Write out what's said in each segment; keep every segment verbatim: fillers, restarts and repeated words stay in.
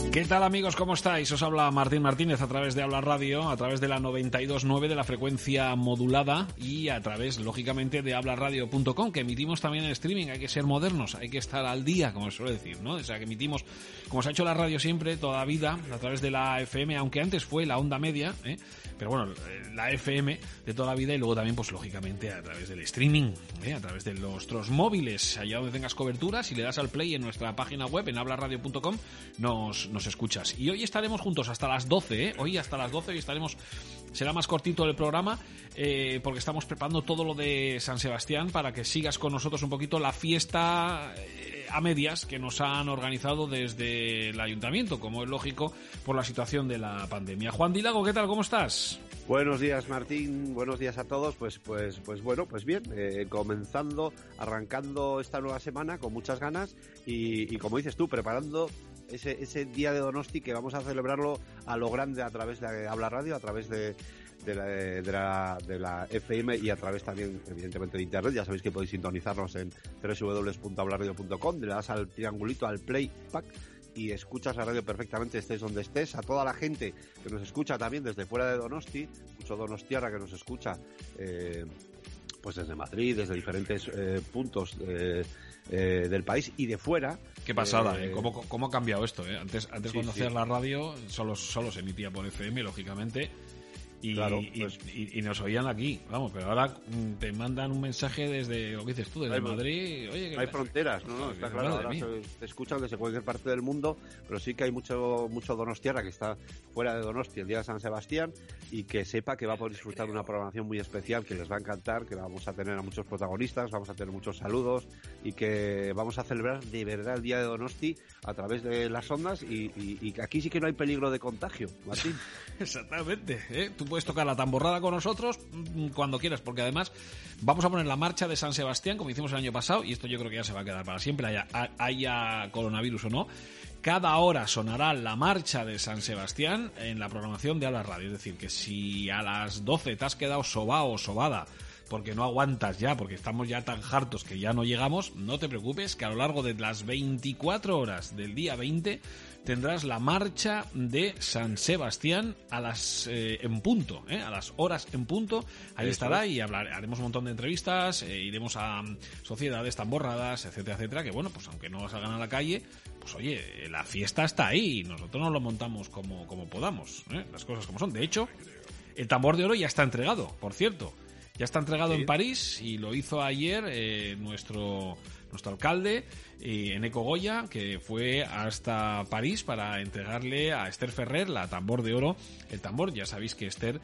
¿Qué tal, amigos? ¿Cómo estáis? Os habla Martín Martínez a través de Habla Radio, a través de la noventa y dos punto nueve de la frecuencia modulada y a través, lógicamente, de habla radio punto com, que emitimos también en streaming. Hay que ser modernos, hay que estar al día, como se suele decir, ¿no? O sea, que emitimos, como se ha hecho la radio siempre, toda la vida, a través de la F M, aunque antes fue la onda media, ¿eh? Pero bueno, la F M de toda la vida y luego también, pues lógicamente, a través del streaming, ¿eh? A través de nuestros móviles, allá donde tengas cobertura, si le das al play en nuestra página web, en habla radio punto com, nos, nos escuchas. Y hoy estaremos juntos hasta las doce, ¿eh? Hoy hasta las doce, hoy estaremos, será más cortito el programa, eh, porque estamos preparando todo lo de San Sebastián para que sigas con nosotros un poquito la fiesta eh, a medias que nos han organizado desde el ayuntamiento, como es lógico, por la situación de la pandemia. Juan Dilago, ¿qué tal? ¿Cómo estás? Buenos días, Martín, buenos días a todos. Pues pues pues bueno, pues bien, eh, comenzando, arrancando esta nueva semana con muchas ganas y, y como dices tú, preparando ese ese día de Donosti que vamos a celebrarlo a lo grande a través de Habla Radio, a través de de la, de la de la F M y a través también, evidentemente, de internet. Ya sabéis que podéis sintonizarnos en doble u doble u doble u punto habla radio punto com, le das al triangulito, al playback, y escuchas la radio perfectamente, estés donde estés. A toda la gente que nos escucha también desde fuera de Donosti, mucho donostiarra que nos escucha eh, pues desde Madrid, desde diferentes eh, puntos eh, eh, del país y de fuera. Qué pasada, eh, ¿eh? ¿Cómo, cómo ha cambiado esto? ¿eh? Antes, antes sí, cuando sí. hacías la radio solo, solo se emitía por F M, lógicamente. Y, claro, y, pues, y, y nos oían aquí, vamos, pero ahora te mandan un mensaje desde, lo que dices tú, desde hay, Madrid. Oye, no hay fronteras, no, no, está claro, ahora se, se escuchan desde cualquier parte del mundo, pero sí que hay mucho mucho donostiarra que está fuera de Donosti el día de San Sebastián y que sepa que va a poder disfrutar de una programación muy especial que les va a encantar, que vamos a tener a muchos protagonistas, vamos a tener muchos saludos y que vamos a celebrar de verdad el día de Donosti a través de las ondas y, y, y aquí sí que no hay peligro de contagio, Martín. Exactamente, ¿eh? Tú puedes tocar la tamborrada con nosotros cuando quieras, porque además vamos a poner la marcha de San Sebastián como hicimos el año pasado, y esto yo creo que ya se va a quedar para siempre, haya, haya coronavirus o no. Cada hora sonará la marcha de San Sebastián en la programación de Habla Radio. Es decir, que si a las doce te has quedado sobao o sobada porque no aguantas ya, porque estamos ya tan hartos que ya no llegamos, no te preocupes, que a lo largo de las veinticuatro horas del día veinte tendrás la marcha de San Sebastián a las eh, en punto, ¿eh? a las horas en punto. Ahí Eso estará es. Y hablar, haremos un montón de entrevistas, eh, iremos a um, sociedades, tamborradas, etcétera, etcétera, que bueno, pues aunque no salgan a la calle, pues oye, la fiesta está ahí y nosotros nos lo montamos como, como podamos, ¿eh? Las cosas como son. De hecho, el tambor de oro ya está entregado, por cierto. Ya está entregado sí. en París y lo hizo ayer eh, nuestro nuestro alcalde, eh, Eneco Goya, que fue hasta París para entregarle a Esther Ferrer la tambor de oro. El tambor, ya sabéis que Esther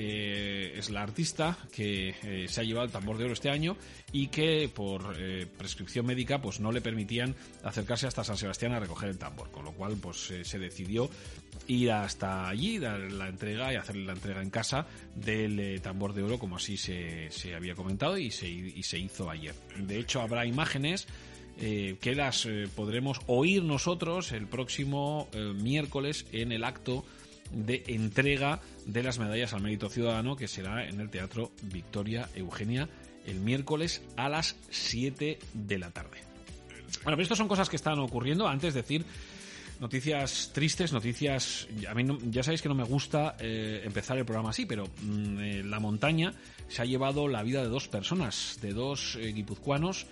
eh, es la artista que eh, se ha llevado el tambor de oro este año y que por eh, prescripción médica pues no le permitían acercarse hasta San Sebastián a recoger el tambor, con lo cual pues eh, se decidió ir hasta allí, dar la entrega y hacerle la entrega en casa del eh, tambor de oro, como así se, se había comentado y se, y se hizo ayer. De hecho, habrá imágenes eh, que las eh, podremos oír nosotros el próximo eh, miércoles en el acto de entrega de las medallas al mérito ciudadano, que será en el Teatro Victoria Eugenia el miércoles a las siete de la tarde. Bueno, pero estas son cosas que están ocurriendo. Antes de decir noticias tristes, noticias... A mí no, ya sabéis que no me gusta eh, empezar el programa así, pero mmm, eh, la montaña se ha llevado la vida de dos personas, de dos eh, guipuzcoanos,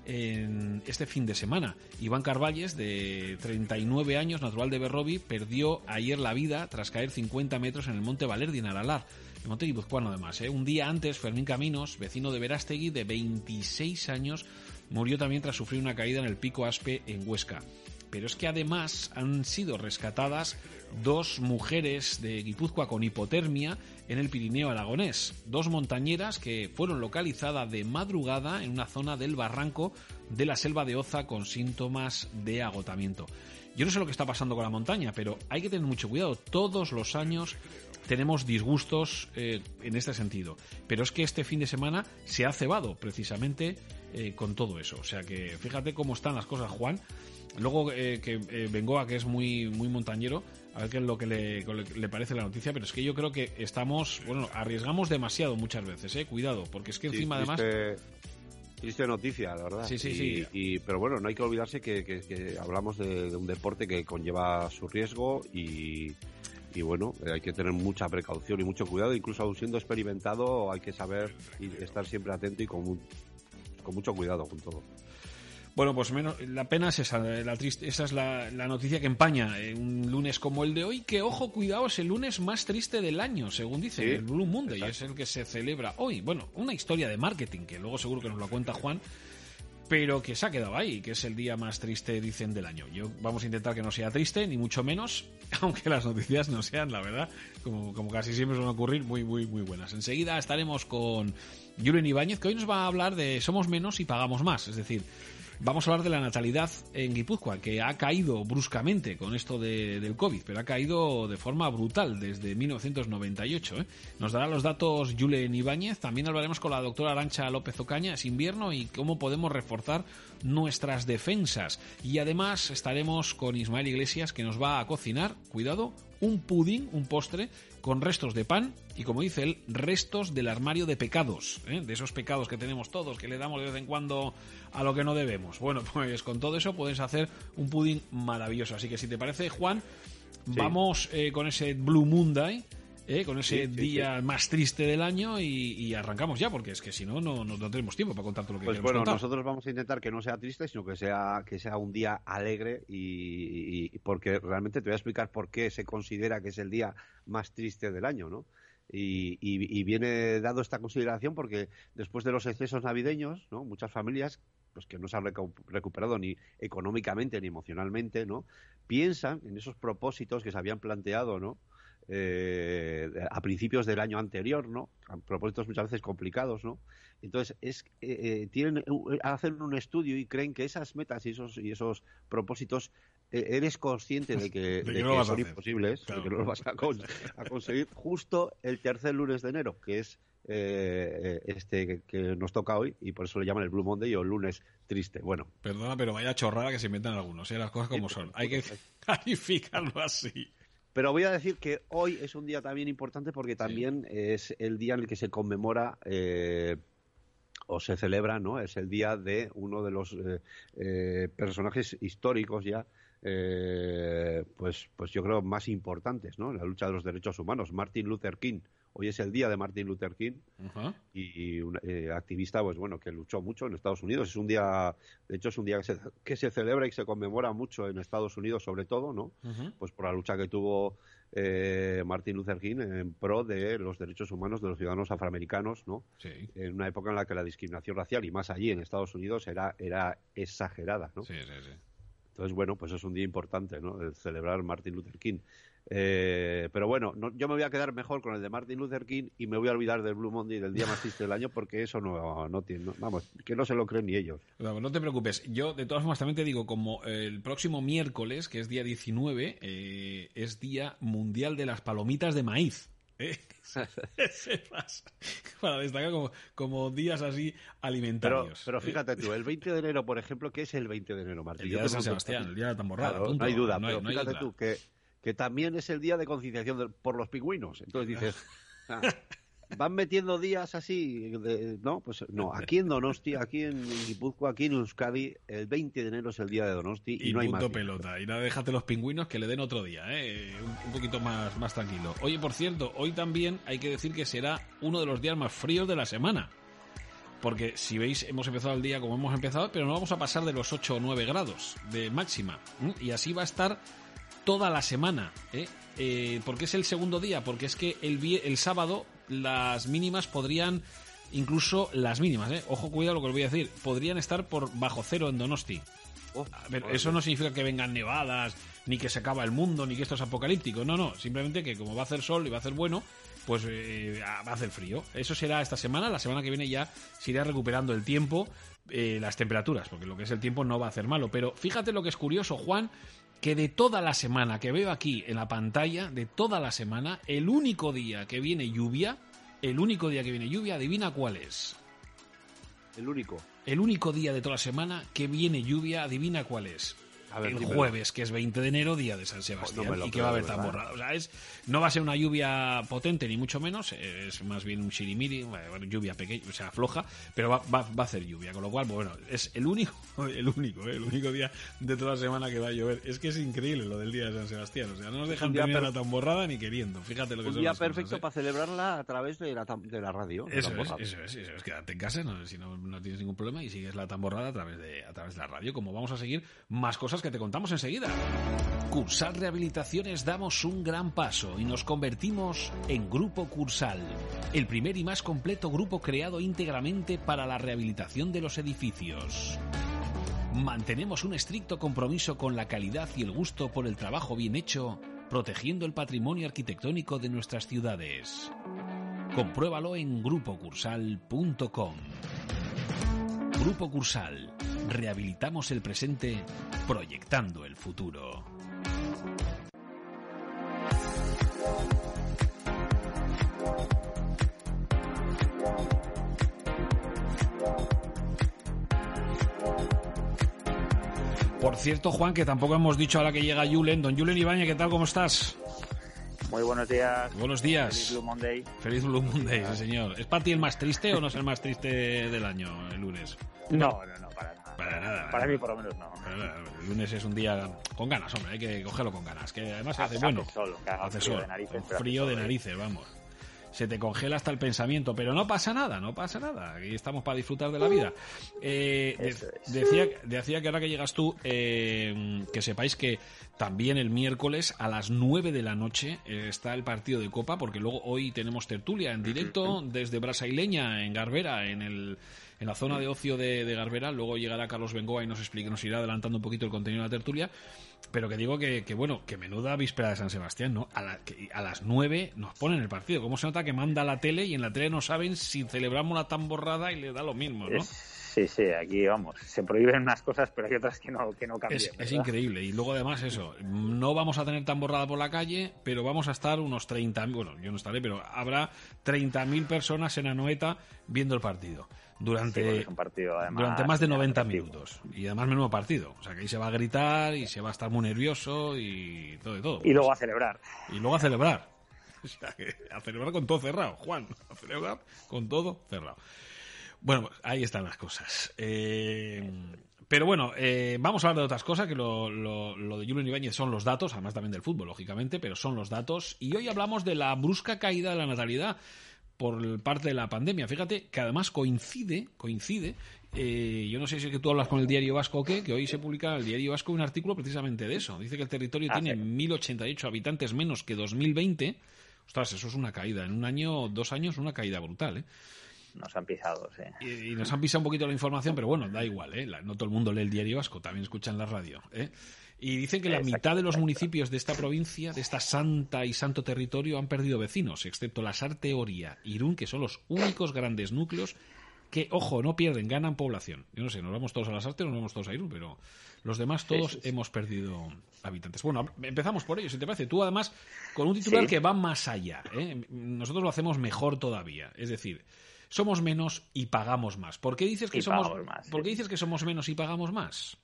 en este fin de semana. Iván Carvalles, de treinta y nueve años, natural de Berrobi, perdió ayer la vida tras caer cincuenta metros en el Monte Valerdi, en Aralar, el monte guipuzcoano además, ¿eh? Un día antes, Fermín Caminos, vecino de Verástegui, de veintiséis años, murió también tras sufrir una caída en el Pico Aspe, en Huesca. Pero es que además han sido rescatadas dos mujeres de Guipúzcoa con hipotermia en el Pirineo aragonés. Dos montañeras que fueron localizadas de madrugada en una zona del barranco de la Selva de Oza con síntomas de agotamiento. Yo no sé lo que está pasando con la montaña, pero hay que tener mucho cuidado. Todos los años tenemos disgustos eh, en este sentido. Pero es que este fin de semana se ha cebado precisamente eh, con todo eso. O sea que fíjate cómo están las cosas, Juan. Luego eh, que eh, Bengoa, que es muy muy montañero, a ver qué es lo que le, le parece la noticia, pero es que yo creo que estamos, bueno, arriesgamos demasiado muchas veces, eh, cuidado, porque es que encima sí, además... Viste, Triste noticia, la verdad. Sí, sí, y, sí. Y, pero bueno, no hay que olvidarse que, que, que hablamos de, de un deporte que conlleva su riesgo y, y bueno, hay que tener mucha precaución y mucho cuidado. Incluso aún siendo experimentado, hay que saber y estar siempre atento y con, con mucho cuidado con todo. Bueno, pues menos, la pena es esa, la triste, esa es la, la noticia que empaña eh, un lunes como el de hoy, que ojo, cuidado, es el lunes más triste del año, según dicen, sí, el Blue Monday, y es el que se celebra hoy. Bueno, una historia de marketing, que luego seguro que nos lo cuenta Juan, pero que se ha quedado ahí, que es el día más triste, dicen, del año. Yo vamos a intentar que no sea triste, ni mucho menos, aunque las noticias no sean, la verdad, como, como casi siempre suelen ocurrir, muy, muy, muy buenas. Enseguida estaremos con Julen Ibáñez, que hoy nos va a hablar de somos menos y pagamos más, es decir, vamos a hablar de la natalidad en Guipúzcoa, que ha caído bruscamente con esto de, del COVID, pero ha caído de forma brutal desde mil novecientos noventa y ocho. ¿eh? Nos dará los datos Julen Ibáñez. También hablaremos con la doctora Arantxa López Ocaña, es invierno, y cómo podemos reforzar nuestras defensas. Y además estaremos con Ismael Iglesias, que nos va a cocinar, cuidado, un pudín, un postre, con restos de pan y, como dice él, restos del armario de pecados, ¿eh? de esos pecados que tenemos todos, que le damos de vez en cuando a lo que no debemos. Bueno, pues con todo eso puedes hacer un pudín maravilloso. Así que si te parece, Juan, sí. vamos eh, con ese Blue Monday, eh, con ese sí, sí, día sí. más triste del año y, y arrancamos ya, porque es que si no, no, no tenemos tiempo para contar todo lo que pues queremos bueno, contar. Nosotros vamos a intentar que no sea triste, sino que sea que sea un día alegre y, y porque realmente te voy a explicar por qué se considera que es el día más triste del año, ¿no? Y, y, y viene dado esta consideración porque después de los excesos navideños, ¿no? Muchas familias pues que no se han recuperado ni económicamente ni emocionalmente, ¿no? Piensan en esos propósitos que se habían planteado, ¿no? Eh, a principios del año anterior, ¿no? Propósitos muchas veces complicados, ¿no? Entonces es eh, eh, tienen hacen un estudio y creen que esas metas y esos y esos propósitos eh, eres consciente de que, de de que, que no son hacer. imposibles, claro. de que no lo vas a, con, a conseguir justo el tercer lunes de enero, que es eh, este que, que nos toca hoy, y por eso le llaman el Blue Monday o el lunes triste. Bueno, perdona, pero vaya chorrada que se inventan algunos, ¿eh? Las cosas como son. Hay que calificarlo así. Pero voy a decir que hoy es un día también importante porque también sí. es el día en el que se conmemora eh, o se celebra, ¿no? Es el día de uno de los eh, eh, personajes históricos ya, eh, pues, pues yo creo más importantes, ¿no? En la lucha de los derechos humanos, Martin Luther King. Hoy es el día de Martin Luther King, uh-huh. y, y un eh, activista, pues bueno, que luchó mucho en Estados Unidos. Es un día, de hecho, es un día que se, que se celebra y se conmemora mucho en Estados Unidos, sobre todo, ¿no? Uh-huh. Pues por la lucha que tuvo eh, Martin Luther King en pro de los derechos humanos de los ciudadanos afroamericanos, ¿no? Sí. En una época en la que la discriminación racial, y más allí en Estados Unidos, era, era exagerada, ¿no? Sí, sí, sí. Entonces, bueno, pues es un día importante, ¿no? El celebrar Martin Luther King. Eh, pero bueno, no, yo me voy a quedar mejor con el de Martin Luther King y me voy a olvidar del Blue Monday, del día más triste del año, porque eso no, no tiene, no, vamos, que no se lo creen ni ellos. No, no te preocupes, yo de todas formas también te digo, como el próximo miércoles, que es día diecinueve, eh, es Día Mundial de las Palomitas de Maíz. ¿Eh? Se pasa. Para destacar como, como días así alimentarios. Pero, pero fíjate ¿eh? tú, el veinte de enero, por ejemplo, ¿qué es el veinte de enero, Martín? El día de San Sebastián, el día de la tamborrada. Claro, no hay duda, no hay, pero no fíjate tú que, que también es el día de concienciación de, por los pingüinos. Entonces dices, ah, van metiendo días así, de, ¿no? Pues no, aquí en Donosti, aquí en Guipúzcoa, aquí en Euskadi, el veinte de enero es el día de Donosti y, y no hay más. Y punto pelota. Y nada, déjate los pingüinos que le den otro día, ¿eh? Un, un poquito más, más tranquilo. Oye, por cierto, hoy también hay que decir que será uno de los días más fríos de la semana. Porque si veis, hemos empezado el día como hemos empezado, pero no vamos a pasar de los ocho o nueve grados de máxima. Y así va a estar toda la semana, ¿eh? Eh, ¿Por qué es el segundo día? Porque es que el, el sábado las mínimas podrían, incluso las mínimas, ¿eh? Ojo, cuidado lo que os voy a decir, podrían estar por bajo cero en Donosti. Oh, a ver, eso no significa que vengan nevadas, ni que se acaba el mundo, ni que esto es apocalíptico. No, no, simplemente que como va a hacer sol y va a hacer bueno, pues eh, va a hacer frío. Eso será esta semana, la semana que viene ya se irá recuperando el tiempo, eh, las temperaturas, porque lo que es el tiempo no va a hacer malo. Pero fíjate lo que es curioso, Juan, que de toda la semana que veo aquí en la pantalla, de toda la semana, el único día que viene lluvia, el único día que viene lluvia, adivina cuál es. El único. El único día de toda la semana que viene lluvia, adivina cuál es. ver, el dímelo. jueves, que es veinte de enero, día de San Sebastián, No me lo y que va a haber creo, tamborrada. ¿verdad? O sea, es, no va a ser una lluvia potente, ni mucho menos, es más bien un chirimiri, bueno, lluvia pequeña, o sea, floja, pero va, va, va a hacer lluvia, con lo cual, bueno, es el único, el único, ¿eh? el único día de toda la semana que va a llover. Es que es increíble lo del día de San Sebastián, o sea, no nos dejan día terminar per- la tamborrada ni queriendo, fíjate lo que Un son día las cosas, perfecto ¿eh? para celebrarla a través de la, tam- de la radio. la Eso es, tamborrada. eso es, eso es, quédate en casa, no, si no, no tienes ningún problema y sigues la tamborrada a través de a través de la radio, como vamos a seguir más cosas que te contamos enseguida. Cursal Rehabilitaciones damos un gran paso y nos convertimos en Grupo Cursal, el primer y más completo grupo creado íntegramente para la rehabilitación de los edificios. Mantenemos un estricto compromiso con la calidad y el gusto por el trabajo bien hecho, protegiendo el patrimonio arquitectónico de nuestras ciudades. Compruébalo en grupo cursal punto com. Grupo Cursal. Rehabilitamos el presente, proyectando el futuro. Por cierto, Juan, que tampoco hemos dicho a la que llega Julen. Don Julen Ibáñez, ¿qué tal? ¿Cómo estás? Muy buenos días. Buenos días. Feliz Blue Monday. Feliz Blue Monday, sí, señor. ¿Es para ti el más triste o no es el más triste del año, el lunes? No, no, no, para nada. Para nada. Para mí, por lo menos, no. Para nada. El lunes es un día con ganas, hombre, hay que cogerlo con ganas. Que además hace, Hace bueno. sol, que haga hace frío sol. de narices, pero Frío hace de sol, ¿eh? narices, vamos. Se te congela hasta el pensamiento, pero no pasa nada, no pasa nada. Aquí estamos para disfrutar de la vida. Eh, de- Eso es. decía, decía que ahora que llegas tú, eh, que sepáis que también el miércoles a las nueve de la noche eh, está el partido de Copa, porque luego hoy tenemos tertulia en directo desde Brasaileña, en Garbera, en el en la zona de ocio de, de Garbera. Luego llegará Carlos Bengoa y nos explica, nos irá adelantando un poquito el contenido de la tertulia. Pero que digo que, que bueno, que menuda víspera de San Sebastián, ¿no? A, la- que a las nueve nos ponen el partido. ¿Cómo se nota que manda la tele y en la tele no saben si celebramos la tamborrada y le da lo mismo, ¿no? Es- sí, sí, aquí vamos. Se prohíben unas cosas, pero hay otras que no, que no cambian. Es, es ¿verdad? increíble. Y luego además eso, no vamos a tener tamborrada por la calle, pero vamos a estar unos treinta mil, bueno, yo no estaré, pero habrá treinta mil personas en Anoeta viendo el partido. Sí, porque Durante, es un partido, además, durante más de noventa atractivo. minutos. Y además menudo partido. O sea que ahí se va a gritar y se va a estar muy nervioso y todo y todo. Y luego a celebrar. Y luego a celebrar. O sea, que a celebrar con todo cerrado, Juan. A celebrar con todo cerrado. Bueno, pues ahí están las cosas. Eh, pero bueno, eh, vamos a hablar de otras cosas, que lo, lo, lo de Julen Ibáñez son los datos, además también del fútbol, lógicamente, pero son los datos. Y hoy hablamos de la brusca caída de la natalidad por parte de la pandemia. Fíjate que además coincide, coincide, eh, yo no sé si es que tú hablas con el Diario Vasco o qué, que hoy se publica en el Diario Vasco un artículo precisamente de eso. Dice que el territorio Ah, tiene sí. mil ochenta y ocho habitantes menos que dos mil veinte. Ostras, eso es una caída. En un año, dos años, una caída brutal, ¿eh? Nos han pisado, sí. Y, y nos han pisado un poquito la información, pero bueno, da igual, ¿eh? La- no todo el mundo lee el Diario Vasco, también escuchan la radio, ¿eh? Y dicen que la Exacto, mitad de los exacto. municipios de esta provincia, de esta santa y santo territorio, han perdido vecinos, excepto Lasarte, Oria, Irún, que son los únicos grandes núcleos que, ojo, no pierden, ganan población. Yo no sé, nos vamos todos a Lasarte o nos vamos todos a Irún, pero los demás todos Sí, sí, sí. hemos perdido habitantes. Bueno, empezamos por ello, si te parece. Tú, además, con un titular Sí. que va más allá, ¿eh? Nosotros lo hacemos mejor todavía. Es decir, somos menos y pagamos más. ¿Por qué dices que Y somos pagamos más, ¿por qué sí. dices que somos menos y pagamos más?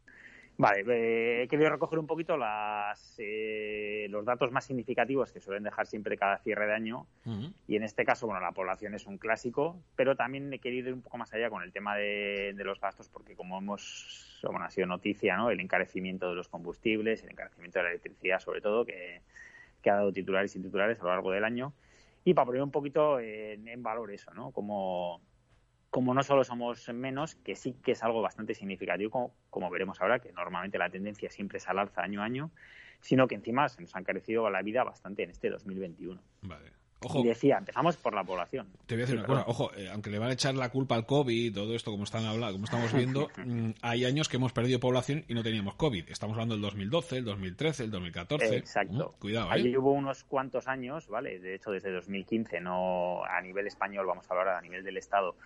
Vale, eh, he querido recoger un poquito las, eh, los datos más significativos que suelen dejar siempre cada cierre de año. Ujú. Y en este caso, bueno, la población es un clásico, pero también he querido ir un poco más allá con el tema de, de los gastos, porque como hemos, bueno, ha sido noticia, ¿no? El encarecimiento de los combustibles, el encarecimiento de la electricidad, sobre todo, que, que ha dado titulares y titulares a lo largo del año. Y para poner un poquito en, en valor eso, ¿no? Como, como no solo somos menos, que sí que es algo bastante significativo, como, como veremos ahora, que normalmente la tendencia siempre es al alza año a año, sino que encima se nos ha encarecido la vida bastante en este dos mil veintiuno. Vale. Ojo, Y decía, empezamos por la población. te voy a decir Sí, una perdón. cosa. Ojo, eh, aunque le van a echar la culpa al COVID, todo esto como están hablando, como estamos viendo, mm, hay años que hemos perdido población y no teníamos COVID. Estamos hablando del dos mil doce, el dos mil trece, el dos mil catorce. Exacto. Mm, cuidado, ¿eh? Allí hubo unos cuantos años, ¿vale? De hecho, desde dos mil quince, no a nivel español, vamos a hablar a nivel del Estado,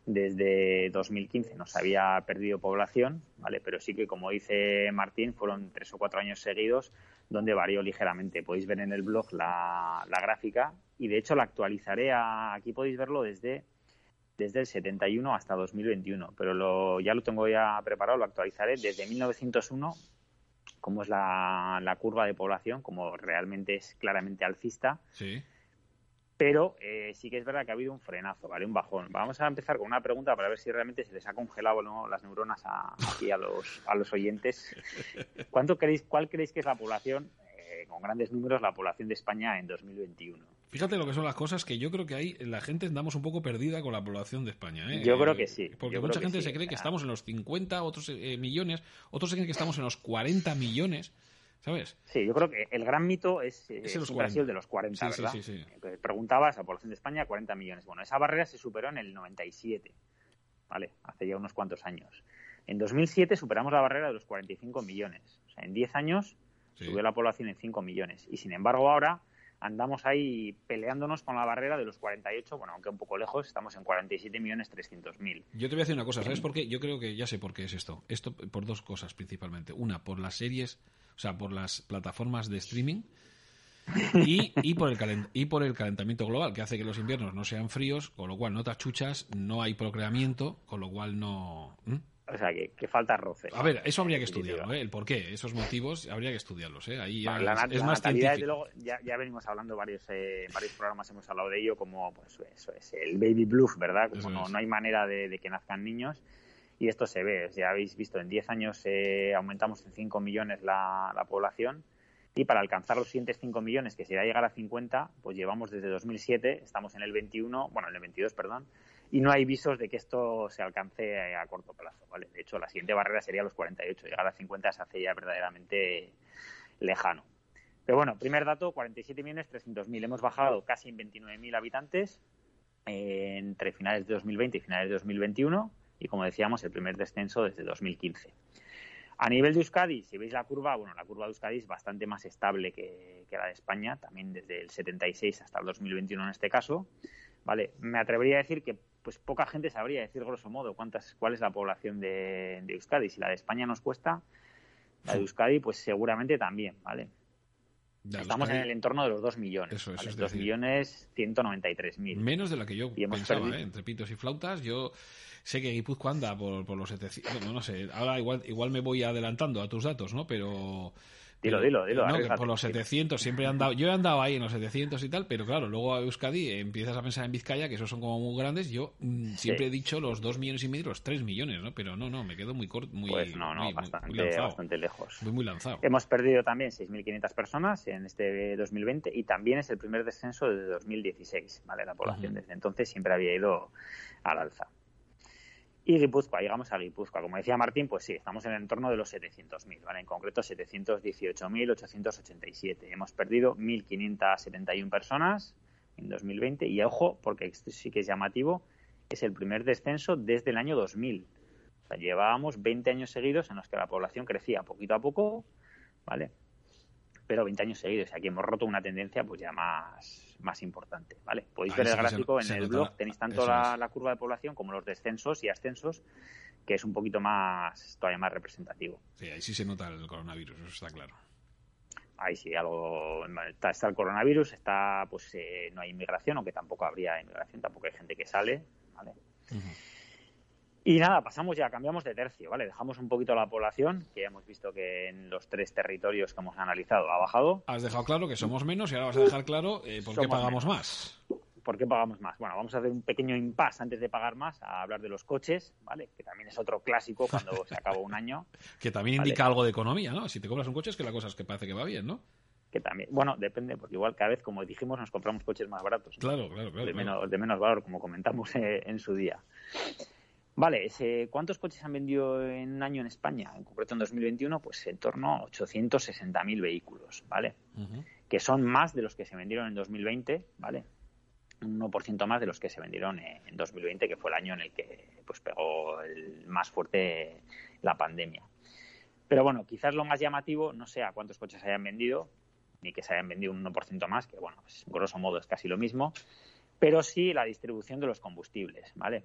desde dos mil quince no se había perdido población, ¿vale? Pero sí que, como dice Martín, fueron tres o cuatro años seguidos donde varió ligeramente. Podéis ver en el blog la, la gráfica y, de hecho, la actualizaré. A, aquí podéis verlo desde, desde el setenta y uno hasta dos mil veintiuno, pero lo, ya lo tengo ya preparado, lo actualizaré desde mil novecientos uno cómo es la, la curva de población, como realmente es claramente alcista. Sí. Pero eh, sí que es verdad que ha habido un frenazo, ¿vale? Un bajón. Vamos a empezar con una pregunta para ver si realmente se les ha congelado, ¿no?, las neuronas a, aquí a los, a los oyentes. ¿Cuánto creéis, ¿Cuál creéis que es la población, eh, con grandes números, la población de España en dos mil veintiuno? Fíjate lo que son las cosas, que yo creo que ahí la gente andamos un poco perdida con la población de España, ¿eh? Yo creo que sí. Porque yo mucha creo gente que sí, se cree o sea, que estamos en los cincuenta, otros eh, millones, otros se creen que estamos en los cuarenta millones, ¿sabes? Sí, yo creo que el gran mito es, Es es en los siempre ha sido el de los cuarenta, Sí, ¿verdad? sí, sí, sí. Entonces, preguntabas, la población de España, cuarenta millones. Bueno, esa barrera se superó en el noventa y siete, ¿vale? Hace ya unos cuantos años. En dos mil siete superamos la barrera de los cuarenta y cinco millones. O sea, en diez años Sí. subió la población en cinco millones. Y sin embargo, ahora andamos ahí peleándonos con la barrera de los cuarenta y ocho, bueno, aunque un poco lejos, estamos en cuarenta y siete millones trescientos mil. Yo te voy a decir una cosa, ¿sabes por qué? Yo creo que ya sé por qué es esto. Esto por dos cosas principalmente. Una, por las series, o sea, por las plataformas de streaming y, y, por el calent- y por el calentamiento global, que hace que los inviernos no sean fríos, con lo cual no te achuchas, no hay procreamiento, con lo cual no... ¿Mm? O sea, que, que falta roce. A ver, eso habría que estudiarlo, ¿eh? El por qué, esos motivos habría que estudiarlos, ¿eh? Ahí ya Vale, la, es, nat- es la más natalidad, científico. desde luego, ya, ya venimos hablando varios eh, varios programas, hemos hablado de ello, como pues eso es el baby bluff, ¿verdad? Como Eso no, es. no hay manera de, de que nazcan niños, y esto se ve. Ya habéis visto, en diez años eh, aumentamos en cinco millones la, la población, y para alcanzar los siguientes cinco millones, que será llegar a cincuenta, pues llevamos desde dos mil siete, estamos en el veintiuno, bueno, en el veintidós, perdón, y no hay visos de que esto se alcance a corto plazo, ¿vale? De hecho, la siguiente barrera sería los cuarenta y ocho. Llegar a cincuenta se hace ya verdaderamente lejano. Pero bueno, primer dato, cuarenta y siete millones trescientos mil. Hemos bajado casi en veintinueve mil habitantes eh, entre finales de dos mil veinte y finales de dos mil veintiuno. Y como decíamos, el primer descenso desde dos mil quince. A nivel de Euskadi, si veis la curva, bueno, la curva de Euskadi es bastante más estable que, que la de España, también desde el setenta y seis hasta el dos mil veintiuno en este caso. Vale, me atrevería a decir que pues poca gente sabría decir grosso modo cuántas, cuál es la población de, de Euskadi. Si la de España nos cuesta, la de Euskadi pues seguramente también, ¿vale? Ya, Estamos Euskadi, en el entorno de los dos millones, Eso, eso ¿vale? es dos decir, millones ciento noventa y tres mil. menos de la que yo Y hemos pensaba, perdido- ¿eh? Entre pitos y flautas. Yo sé que Guipúzcoa anda por, por los setecientos. Bueno, no sé, ahora igual, igual me voy adelantando a tus datos, ¿no? Pero. Dilo, pero- dilo, dilo, no, que arriesgate. por los setecientos siempre he andado. Yo he andado ahí en los setecientos y tal, pero claro, luego a Euskadi eh, empiezas a pensar en Vizcaya, que esos son como muy grandes. Yo mm, siempre Sí. he dicho los dos millones y medio, los tres millones, ¿no? Pero no, no, me quedo muy corto, muy. Pues no, no, muy, muy- bastante, muy lanzado. bastante lejos. Muy, muy lanzado. Hemos perdido también seis mil quinientas personas en este dos mil veinte y también es el primer descenso desde dos mil dieciséis, ¿vale? La población Ujú. desde entonces siempre había ido al alza. Y Guipúzcoa, llegamos a Guipúzcoa. Como decía Martín, pues sí, estamos en el entorno de los setecientos mil, ¿vale? En concreto setecientos dieciocho mil ochocientos ochenta y siete. Hemos perdido mil quinientas setenta y una personas en dos mil veinte y, ojo, porque esto sí que es llamativo, es el primer descenso desde el año dos mil. O sea, llevábamos veinte años seguidos en los que la población crecía poquito a poco, ¿vale? Pero veinte años seguidos. Aquí hemos roto una tendencia pues ya más, más importante, ¿vale? Podéis Ahí ver sí el que se- gráfico se en el nota- blog, tenéis tanto eso la, es. la curva de población como los descensos y ascensos, que es un poquito más, todavía más representativo. Sí, ahí sí se nota el coronavirus, eso está claro. Ahí sí, algo está, está el coronavirus, está pues eh, no hay inmigración, aunque tampoco habría inmigración, tampoco hay gente que sale, ¿vale? Ujú. Y nada, pasamos ya, cambiamos de tercio, ¿vale? Dejamos un poquito la población, que ya hemos visto que en los tres territorios que hemos analizado ha bajado. Has dejado claro que somos menos y ahora vas a dejar claro eh, por qué Somos pagamos menos. más. ¿Por qué pagamos más? Bueno, vamos a hacer un pequeño impasse antes de pagar más, a hablar de los coches, ¿vale? Que también es otro clásico cuando se acaba un año. Que también Vale. indica algo de economía, ¿no? Si te compras un coche es que la cosa es que parece que va bien, ¿no? Que también, bueno, depende, porque igual cada vez, como dijimos, nos compramos coches más baratos, ¿no? Claro, claro, claro. de, claro. menos, de menos valor, como comentamos eh, en su día. Vale, ese, ¿cuántos coches han vendido en un año en España? En concreto en dos mil veintiuno, pues en torno a ochocientos sesenta mil vehículos, ¿vale? Ujú. Que son más de los que se vendieron en dos mil veinte, ¿vale? Un uno por ciento más de los que se vendieron en dos mil veinte, que fue el año en el que pues pegó el más fuerte la pandemia. Pero bueno, quizás lo más llamativo no sea cuántos coches hayan vendido, ni que se hayan vendido un uno por ciento más, que bueno, pues grosso modo es casi lo mismo, pero sí la distribución de los combustibles, ¿vale?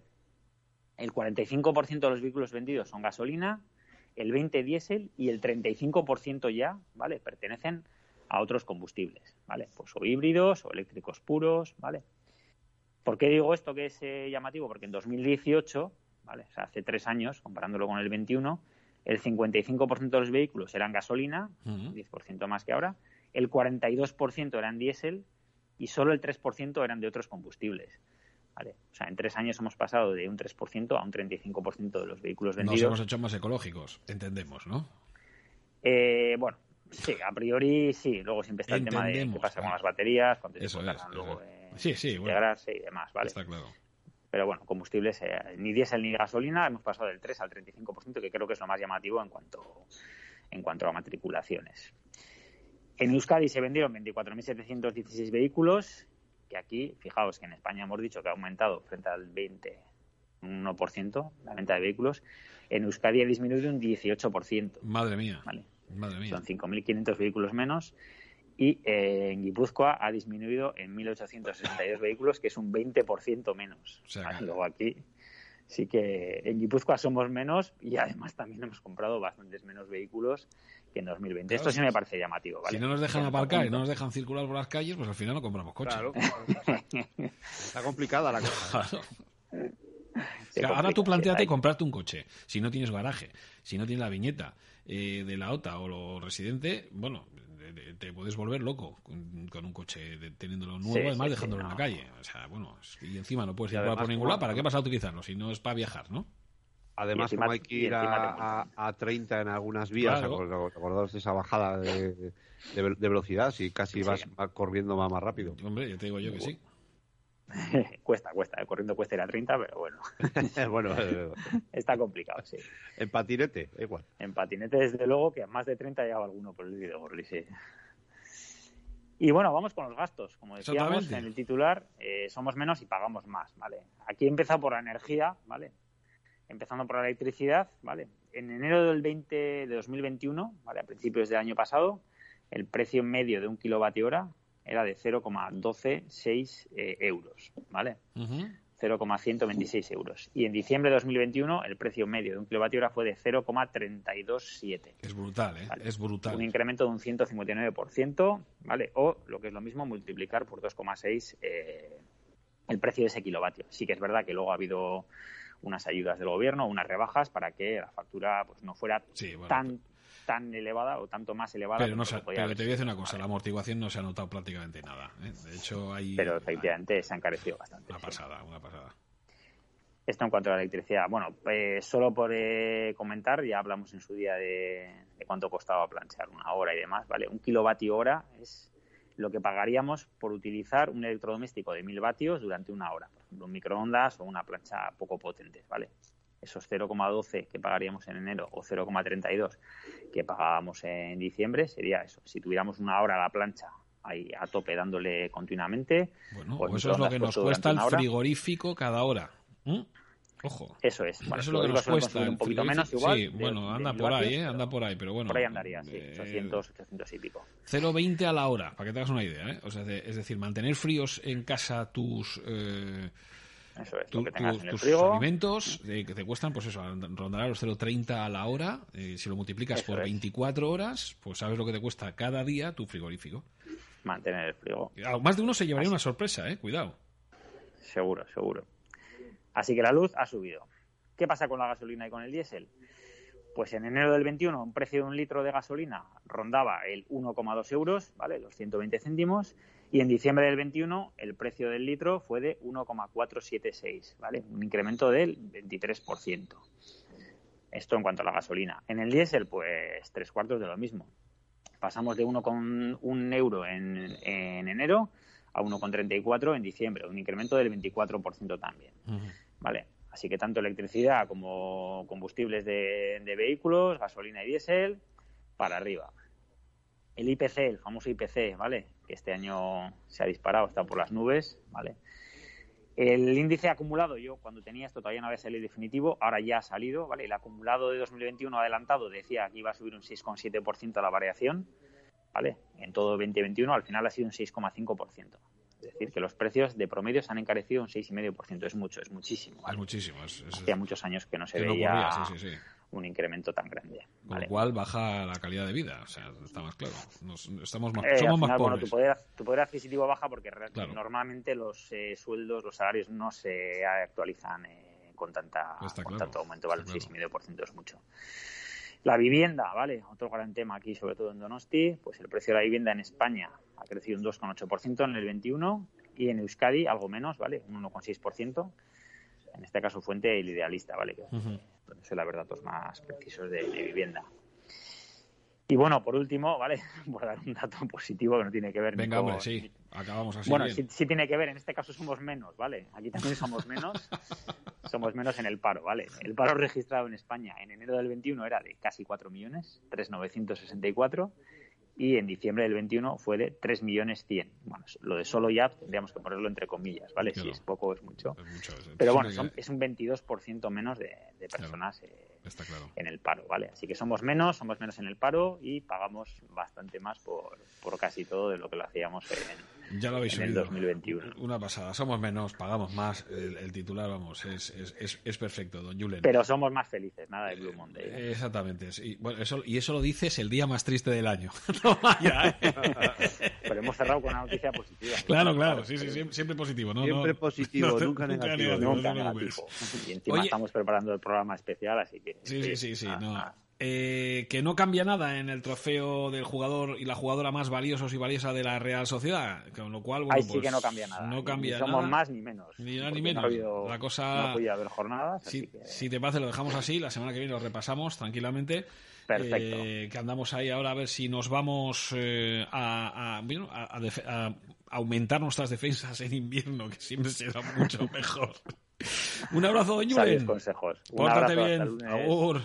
El cuarenta y cinco por ciento de los vehículos vendidos son gasolina, el veinte por ciento diésel y el treinta y cinco por ciento ya, ¿vale? Pertenecen a otros combustibles, ¿vale? Pues o híbridos o eléctricos puros, ¿vale? ¿Por qué digo esto que es eh, llamativo? Porque en dos mil dieciocho, ¿vale? O sea, hace tres años, comparándolo con el veintiuno, el cincuenta y cinco por ciento de los vehículos eran gasolina, uh-huh. diez por ciento más que ahora, el cuarenta y dos por ciento eran diésel y solo el tres por ciento eran de otros combustibles. Vale. O sea, en tres años hemos pasado de un tres por ciento a un treinta y cinco por ciento de los vehículos vendidos. Nos hemos hecho más ecológicos, entendemos, ¿no? Eh, bueno, sí, a priori sí. Luego siempre está entendemos, el tema de qué pasa ¿eh? con las baterías, cuánto eso tiempo es, tardan eso luego es. en Sí, sí, bueno. integrarse y demás, ¿vale? Está claro. Pero bueno, combustibles, eh, ni diésel ni gasolina, hemos pasado del tres al treinta y cinco por ciento, que creo que es lo más llamativo en cuanto, en cuanto a matriculaciones. En Euskadi se vendieron veinticuatro mil setecientos dieciséis vehículos, que aquí, fijaos que en España hemos dicho que ha aumentado frente al veinte, un uno por ciento la venta de vehículos. En Euskadi ha disminuido un dieciocho por ciento. Madre mía. ¿Vale? Madre mía. Son cinco mil quinientos vehículos menos. Y eh, en Guipúzcoa ha disminuido en mil ochocientos sesenta y dos vehículos, que es un veinte por ciento menos. O sea, ¿vale? claro. Luego aquí sí que en Guipúzcoa somos menos y además también hemos comprado bastantes menos vehículos que en dos mil veinte. Claro, Esto sí me parece llamativo, ¿vale? Si no nos dejan Cierto aparcar y punto. no nos dejan circular por las calles, pues al final no compramos coche. Claro. Está complicada la cosa. Claro. Se Ahora complica, tú planteate sí, comprarte un coche. Si no tienes garaje, si no tienes la viñeta eh, de la O T A o lo residente, bueno, de- de- te puedes volver loco con, con un coche de- teniéndolo nuevo, Sí, además sí, dejándolo sí, en la no. calle. O sea, bueno, es- y encima no puedes Y circular además, por ningún como- lado. ¿Para qué vas a utilizarlo si no es para viajar, no? Además, Y encima- como hay que y ir encima te a, a, a treinta en algunas vías, Claro. acordaos acordaos de esa bajada de, de, de velocidad, si casi Sí. vas, vas corriendo va más rápido. Hombre, ya te digo yo que sí. cuesta, cuesta. Corriendo cuesta ir a treinta, pero bueno, Bueno, eh, está complicado, sí. en patinete, igual. En patinete, desde luego, que a más de treinta llegaba alguno por el Videgorri, sí. Y bueno, vamos con los gastos. Como decíamos Exactamente. en el titular, eh, somos menos y pagamos más, ¿vale? Aquí he empezado por la energía, ¿vale? Empezando por la electricidad, ¿vale? En enero del veinte, de dos mil veintiuno, ¿vale? A principios del año pasado, el precio medio de un kilovatio hora era de cero coma doce seis eh, euros, ¿vale? Ujú. cero coma ciento veintiséis euros. Y en diciembre de dos mil veintiuno el precio medio de un kilovatio hora fue de cero coma treinta y dos siete. Es brutal, ¿eh? Vale. Es brutal. Un incremento de un ciento cincuenta y nueve por ciento, ¿vale? O, lo que es lo mismo, multiplicar por dos coma seis eh, el precio de ese kilovatio. Sí que es verdad que luego ha habido unas ayudas del gobierno, unas rebajas para que la factura pues no fuera Sí, bueno, tan tan elevada o tanto más elevada. Pero, como no lo se, que podía pero haber te voy a decir sido. una cosa, la amortiguación no se ha notado prácticamente nada. ¿eh? De hecho, hay Pero efectivamente se ha encarecido bastante. una sí. pasada, una pasada. Esto en cuanto a la electricidad. Bueno, eh, solo por eh, comentar, ya hablamos en su día de, de cuánto costaba planchar una hora y demás, ¿vale? Un kilovatio hora es lo que pagaríamos por utilizar un electrodoméstico de mil vatios durante una hora. Por ejemplo, un microondas o una plancha poco potente, ¿vale? Esos cero coma doce que pagaríamos en enero o cero coma treinta y dos que pagábamos en diciembre sería eso. Si tuviéramos una hora a la plancha ahí a tope dándole continuamente. Bueno, pues o eso es lo que nos puesto cuesta durante el una hora. frigorífico cada hora. ¿Mm? Ojo. Eso es. Bueno, Eso es lo que nos suele cuesta consumir el un poquito frigorífico. menos igual. Sí, de- bueno, de anda mil por ahí, vatios, ¿eh? pero Anda por ahí, pero bueno. Por ahí andaría, sí, eh, ochocientos, ochocientos y pico. cero coma veinte a la hora, para que te hagas una idea, ¿eh? O sea, de- es decir, mantener fríos en casa tus eh, Eso es, tu- lo que tengas tus- en el tus frigo. alimentos eh, que te cuestan, pues eso, rondará los cero coma treinta a la hora. Eh, si lo multiplicas Eso por es. veinticuatro horas, pues sabes lo que te cuesta cada día tu frigorífico. Mantener el frigo. A más de uno se llevaría una sorpresa, ¿eh? Cuidado. Seguro, seguro. Así que la luz ha subido. ¿Qué pasa con la gasolina y con el diésel? Pues en enero del veintiuno un precio de un litro de gasolina rondaba el uno coma dos euros, ¿vale? Los ciento veinte céntimos. Y en diciembre del veintiuno el precio del litro fue de uno coma cuatrocientos setenta y seis, ¿vale? Un incremento del veintitrés por ciento. Esto en cuanto a la gasolina. En el diésel, pues tres cuartos de lo mismo. Pasamos de uno coma uno euro en, en enero a uno coma treinta y cuatro en diciembre, un incremento del veinticuatro por ciento también. Ujú. ¿Vale? Así que tanto electricidad como combustibles de, de vehículos, gasolina y diésel, para arriba. El I P C, el famoso I P C, ¿vale? Que este año se ha disparado, está por las nubes, ¿vale? El índice acumulado, yo cuando tenía esto todavía no había salido definitivo, ahora ya ha salido, ¿vale? El acumulado de dos mil veintiuno adelantado decía que iba a subir un seis coma siete por ciento la variación, ¿vale? En todo veinte veintiuno al final ha sido un seis coma cinco por ciento. Es decir, que los precios de promedio se han encarecido un seis coma cinco por ciento. Es mucho, es muchísimo, ¿vale? Es muchísimo. Es, es- Hacía muchos años que no se que no veía ocurría, sí, sí, sí. un incremento tan grande. Con ¿vale? lo cual baja la calidad de vida, o sea, está más claro. Nos- estamos más, Eh, somos al más final, bueno, pobres. tu poder, tu poder adquisitivo baja porque re- Claro. normalmente los eh, sueldos, los salarios no se actualizan eh, con tanta Está con claro, tanto aumento, ¿vale? está Un seis coma cinco por ciento es mucho. La vivienda, ¿vale? Otro gran tema aquí, sobre todo en Donosti, pues el precio de la vivienda en España ha crecido un dos coma ocho por ciento en el veintiuno y en Euskadi algo menos, ¿vale? Un uno coma seis por ciento. En este caso fuente el Idealista, ¿vale? Que uh-huh. suele haber datos más precisos de, de vivienda. Y bueno, por último, ¿vale? Por dar un dato positivo que no tiene que ver... Venga, con... hombre, sí, acabamos así. Bueno, bien. sí, sí tiene que ver, en este caso somos menos, ¿vale? Aquí también somos menos, somos menos en el paro, ¿vale? El paro registrado en España en enero del veintiuno era de casi cuatro millones, tres mil novecientos sesenta y cuatro, y en diciembre del veintiuno fue de tres millones cien. Bueno, lo de solo ya tendríamos que ponerlo entre comillas, ¿vale? Claro. Si es poco o es mucho. Es mucho es, Pero bueno, son, es un veintidós por ciento menos de, de personas claro. eh, Está claro. en el paro, ¿vale? Así que somos menos, somos menos en el paro y pagamos bastante más por, por casi todo de lo que lo hacíamos en, ya lo habéis en el oído. dos mil veintiuno. Una pasada, somos menos, pagamos más, el, el titular, vamos, es, es, es, es perfecto, don Julen. Pero somos más felices, nada de Blue Monday. ¿eh? Exactamente, sí. Bueno, eso, y eso lo dices el día más triste del año. No vaya, ¿eh? Pero hemos cerrado con una noticia positiva. Claro, claro, sí, sí, siempre, siempre positivo. ¿no? Siempre no, positivo, no, nunca, nunca negativo. negativo. Nunca No negativo. Y encima Oye, estamos preparando el programa especial, así que... Sí, sí, sí, sí. Ah, no. ah. Eh, que no cambia nada en el trofeo del jugador y la jugadora más valiosos y valiosa de la Real Sociedad, con lo cual, bueno, Ahí pues, sí que no cambia nada. No cambia ni somos nada. más ni menos. Ni nada ni no menos. ha habido- la cosa... No ha podido haber jornadas, Si, así que... si te parece, lo dejamos así. La semana que viene lo repasamos tranquilamente. Perfecto. Eh, que andamos ahí ahora a ver si nos vamos eh, a, a, bueno, a, a, def- a aumentar nuestras defensas en invierno, que siempre será mucho mejor. Un abrazo, don Sabios Julen. consejos. Un Pórtate abrazo, bien. hasta el lunes. Agur.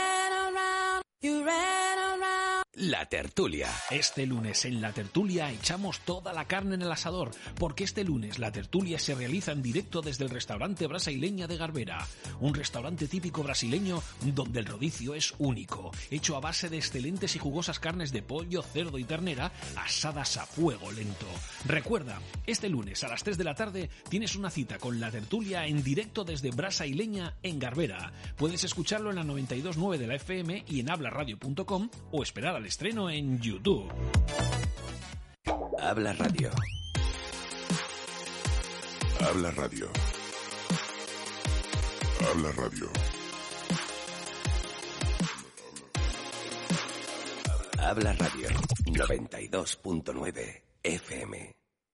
La tertulia. Este lunes en La Tertulia echamos toda la carne en el asador, porque este lunes La Tertulia se realiza en directo desde el restaurante Brasaileña de Garbera, un restaurante típico brasileño donde el rodicio es único, hecho a base de excelentes y jugosas carnes de pollo, cerdo y ternera asadas a fuego lento. Recuerda, este lunes a las tres de la tarde tienes una cita con La Tertulia en directo desde Brasaileña en Garbera. Puedes escucharlo en la noventa y dos punto nueve de la F M y en habla radio punto com o esperar al estreno en YouTube. Habla Radio. Habla Radio. Habla Radio. Habla Radio. noventa y dos punto nueve F M.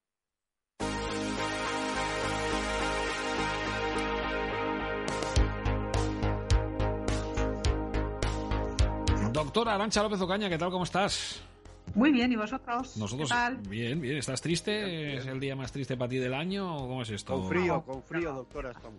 Doctora Arantxa López Ocaña, ¿qué tal? ¿Cómo estás? Muy bien, ¿y vosotros? Nosotros, ¿Qué tal? bien, bien. ¿Estás triste? ¿Es el día más triste para ti del año o cómo es esto? Con frío, con frío, doctora, estamos.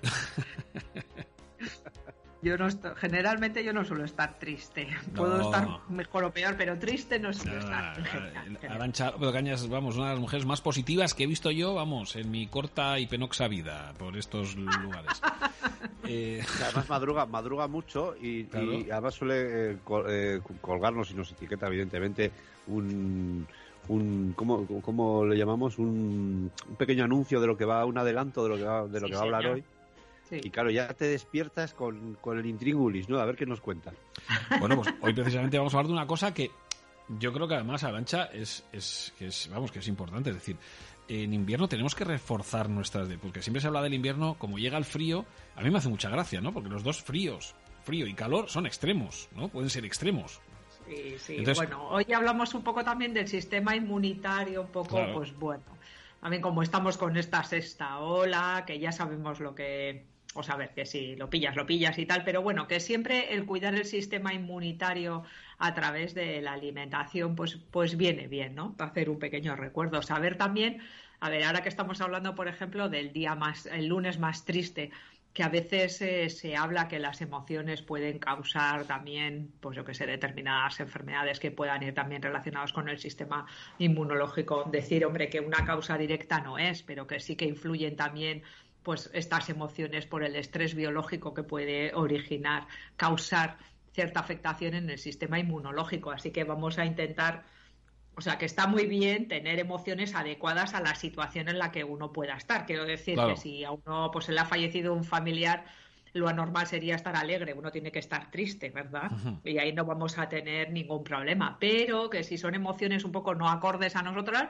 Yo no estoy, generalmente yo no suelo estar triste. Puedo No. estar mejor o peor, pero triste no suelo Ah, estar. en general. Arantxa López Ocaña es, vamos, una de las mujeres más positivas que he visto yo, vamos, en mi corta y penoxa vida por estos lugares. eh, Además madruga, madruga mucho y, Claro. y además suele eh, col- eh, colgarnos y nos etiqueta evidentemente un... un ¿cómo, cómo le llamamos? Un, un pequeño anuncio de lo que va, un adelanto de lo que va, de lo Sí, que va a hablar señor. hoy. Sí. Y claro, ya te despiertas con, con el intríngulis, ¿no? A ver qué nos cuenta. bueno, pues hoy precisamente vamos a hablar de una cosa que yo creo que además, Arantxa, es, es, que es, vamos, que es importante. Es decir, en invierno tenemos que reforzar nuestras... De, porque siempre se habla del invierno, como llega el frío, a mí me hace mucha gracia, ¿no? Porque los dos fríos, frío y calor, son extremos, ¿no? Pueden ser extremos. Sí, sí. Entonces- Bueno, hoy hablamos un poco también del sistema inmunitario, un poco, Claro. pues bueno, también como estamos con esta sexta ola, que ya sabemos lo que, o sea, a ver, que si lo pillas, lo pillas y tal, pero bueno, que siempre el cuidar el sistema inmunitario a través de la alimentación, pues, pues viene bien, ¿no? Hacer un pequeño recuerdo, saber también, a ver, ahora que estamos hablando, por ejemplo, del día más, el lunes más triste, que a veces eh, se habla que las emociones pueden causar también, pues yo que sé, determinadas enfermedades que puedan ir también relacionadas con el sistema inmunológico. Decir, hombre, que una causa directa no es, pero que sí que influyen también pues estas emociones por el estrés biológico que puede originar, causar cierta afectación en el sistema inmunológico. Así que vamos a intentar... O sea, que está muy bien tener emociones adecuadas a la situación en la que uno pueda estar. Quiero decir Claro. que si a uno pues se le ha fallecido un familiar, lo anormal sería estar alegre, uno tiene que estar triste, ¿verdad? Ujú. Y ahí no vamos a tener ningún problema. Pero que si son emociones un poco no acordes a nosotras,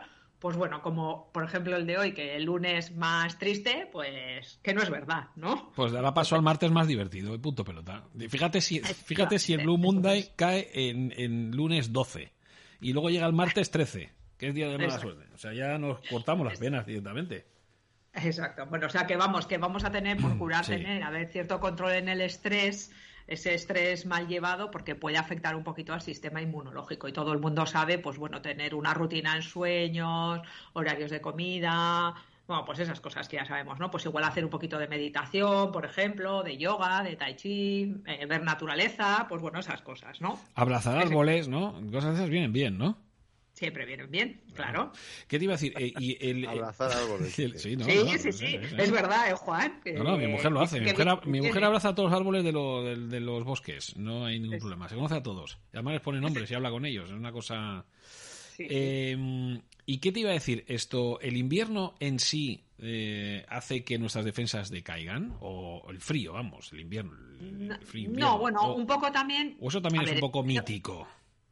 pues bueno, como por ejemplo el de hoy, que el lunes más triste, pues que no es verdad, ¿no? Pues dará paso al martes más divertido, y punto pelota. Fíjate si, fíjate si el Blue Monday cae en, en lunes doce y luego llega el martes trece, que es día de mala Exacto. suerte. O sea, ya nos cortamos las venas directamente. Exacto. Bueno, o sea que vamos, que vamos a tener, procurar Sí. tener, a ver, cierto control en el estrés, ese estrés mal llevado, porque puede afectar un poquito al sistema inmunológico. Y todo el mundo sabe, pues bueno, tener una rutina en sueños, horarios de comida, bueno, pues esas cosas que ya sabemos, ¿no? Pues igual hacer un poquito de meditación, por ejemplo, de yoga, de tai chi, eh, ver naturaleza, pues bueno, esas cosas, ¿no? Abrazar Ese- árboles, ¿no? Cosas de esas vienen bien, ¿no? Siempre vienen bien, claro. ¿Qué te iba a decir? Eh, y el, el- Abrazar árboles. el- sí, no, sí, no, sí, no sí, sé, no sé. es verdad, ¿eh, Juan? Que- No, no, mi mujer lo hace. Mi que mujer, bien mi mujer viene. abraza a todos los árboles de, lo- de- de los bosques. No hay ningún Es- problema. Se conoce a todos. Y además les pone nombres y habla con ellos. Es una cosa... Sí, sí. Eh, ¿Y qué te iba a decir? Esto, ¿el invierno en sí eh, hace que nuestras defensas decaigan? ¿O el frío, vamos, el invierno? El, el frío invierno. No, bueno, o, un poco también. o eso también a es ver, un poco yo- mítico.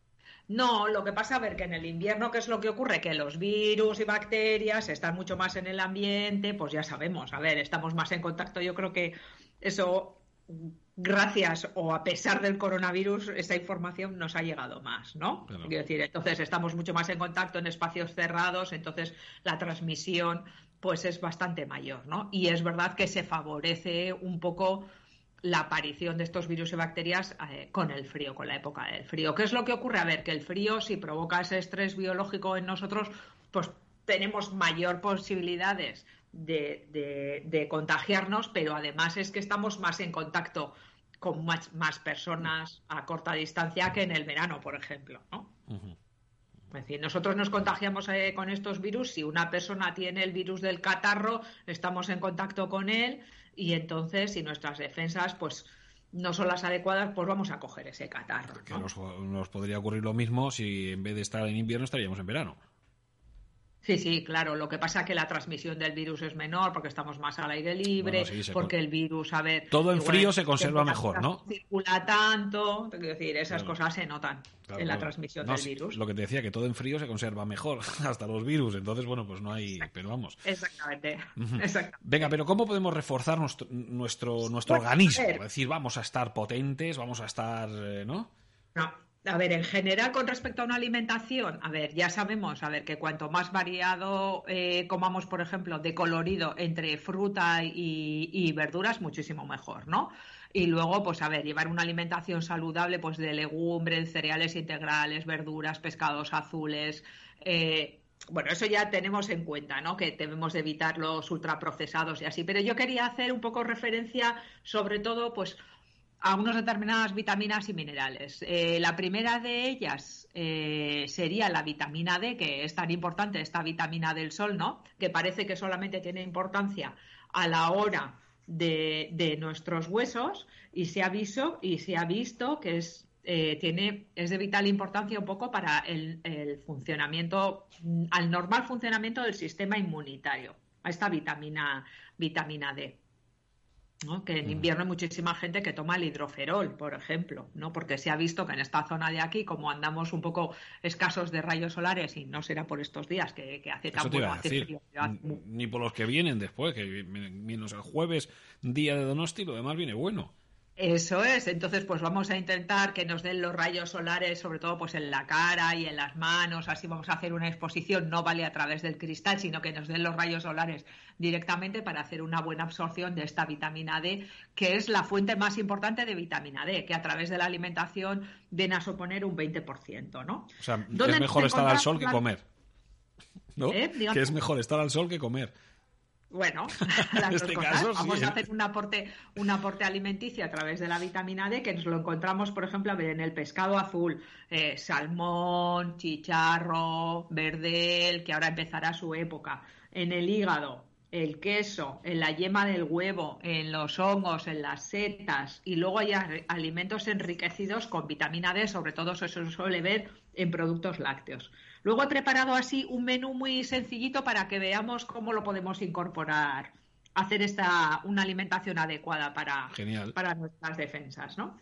No, lo que pasa, a ver, que en el invierno, ¿qué es lo que ocurre? Que los virus y bacterias están mucho más en el ambiente, pues ya sabemos, a ver, estamos más en contacto. Yo creo que eso, gracias o a pesar del coronavirus, esa información nos ha llegado más, ¿no? Claro. Quiero decir, entonces estamos mucho más en contacto en espacios cerrados, entonces la transmisión pues es bastante mayor, ¿no? Y es verdad que se favorece un poco la aparición de estos virus y bacterias eh, con el frío, con la época del frío. ¿Qué es lo que ocurre? A ver, que el frío, si provoca ese estrés biológico en nosotros, pues tenemos mayor posibilidades de, de, de contagiarnos, pero además es que estamos más en contacto con más, más personas a corta distancia que en el verano, por ejemplo, ¿no? Ujú. Es decir, nosotros nos contagiamos eh, con estos virus. Si una persona tiene el virus del catarro, estamos en contacto con él y entonces, si nuestras defensas pues no son las adecuadas, pues vamos a coger ese catarro, Que ¿no? nos, nos podría ocurrir lo mismo si en vez de estar en invierno estaríamos en verano. Sí, sí, claro. Lo que pasa es que la transmisión del virus es menor porque estamos más al aire libre, Bueno, sí, se porque con- el virus, a ver... Todo en igual frío en se conserva temperaturas mejor, ¿no? no circula tanto, quiero decir, esas Claro. cosas se notan Claro, en la claro. transmisión No, del sí, virus. Lo que te decía, que todo en frío se conserva mejor, hasta los virus. Entonces, bueno, pues no hay... Pero vamos. Exactamente, Ujú. exactamente. Venga, pero ¿cómo podemos reforzar nuestro nuestro, nuestro Bueno, a organismo? ver. Es decir, vamos a estar potentes, vamos a estar... eh, ¿no? No. A ver, en general, con respecto a una alimentación, a ver, ya sabemos, a ver, que cuanto más variado eh, comamos, por ejemplo, de colorido entre fruta y, y verduras, muchísimo mejor, ¿no? Y luego, pues a ver, llevar una alimentación saludable, pues de legumbres, cereales integrales, verduras, pescados azules, eh, bueno, eso ya tenemos en cuenta, ¿no? Que debemos de evitar los ultraprocesados y así. Pero yo quería hacer un poco referencia, sobre todo, pues a unas determinadas vitaminas y minerales. Eh, la primera de ellas eh, sería la vitamina D, que es tan importante, esta vitamina del sol, ¿no? Que parece que solamente tiene importancia a la hora de, de nuestros huesos y se ha visto, y se ha visto que es, eh, tiene, es de vital importancia un poco para el, el funcionamiento, al normal funcionamiento del sistema inmunitario, a esta vitamina, vitamina D. ¿No? Que en invierno hay muchísima gente que toma el hidroferol, por ejemplo, ¿no? Porque se ha visto que en esta zona de aquí, como andamos un poco escasos de rayos solares, y no será por estos días que, que hace tan Eso te bueno, iba a hace decir. frío, pero hace- N- Ni por los que vienen después, que menos el jueves, día de Donosti, lo demás viene bueno. Eso es, entonces pues vamos a intentar que nos den los rayos solares, sobre todo pues en la cara y en las manos, así vamos a hacer una exposición, no vale a través del cristal, sino que nos den los rayos solares directamente para hacer una buena absorción de esta vitamina D, que es la fuente más importante de vitamina D, que a través de la alimentación viene a suponer un veinte por ciento, ¿no? O sea, ¿Dónde es mejor nos estar al sol que encontramos comer. ¿No? ¿Eh? Dígame. Que es mejor estar al sol que comer. Bueno, las En dos este cosas. caso, sí, Vamos ¿eh? a hacer un aporte, un aporte alimenticio a través de la vitamina D, que nos lo encontramos, por ejemplo, a ver, en el pescado azul, eh, salmón, chicharro, verdel, que ahora empezará su época, en el hígado, el queso, en la yema del huevo, en los hongos, en las setas, y luego hay a- alimentos enriquecidos con vitamina D, sobre todo eso se suele ver en productos lácteos. Luego he preparado así un menú muy sencillito para que veamos cómo lo podemos incorporar, hacer esta una alimentación adecuada para, Genial. para nuestras defensas, ¿no?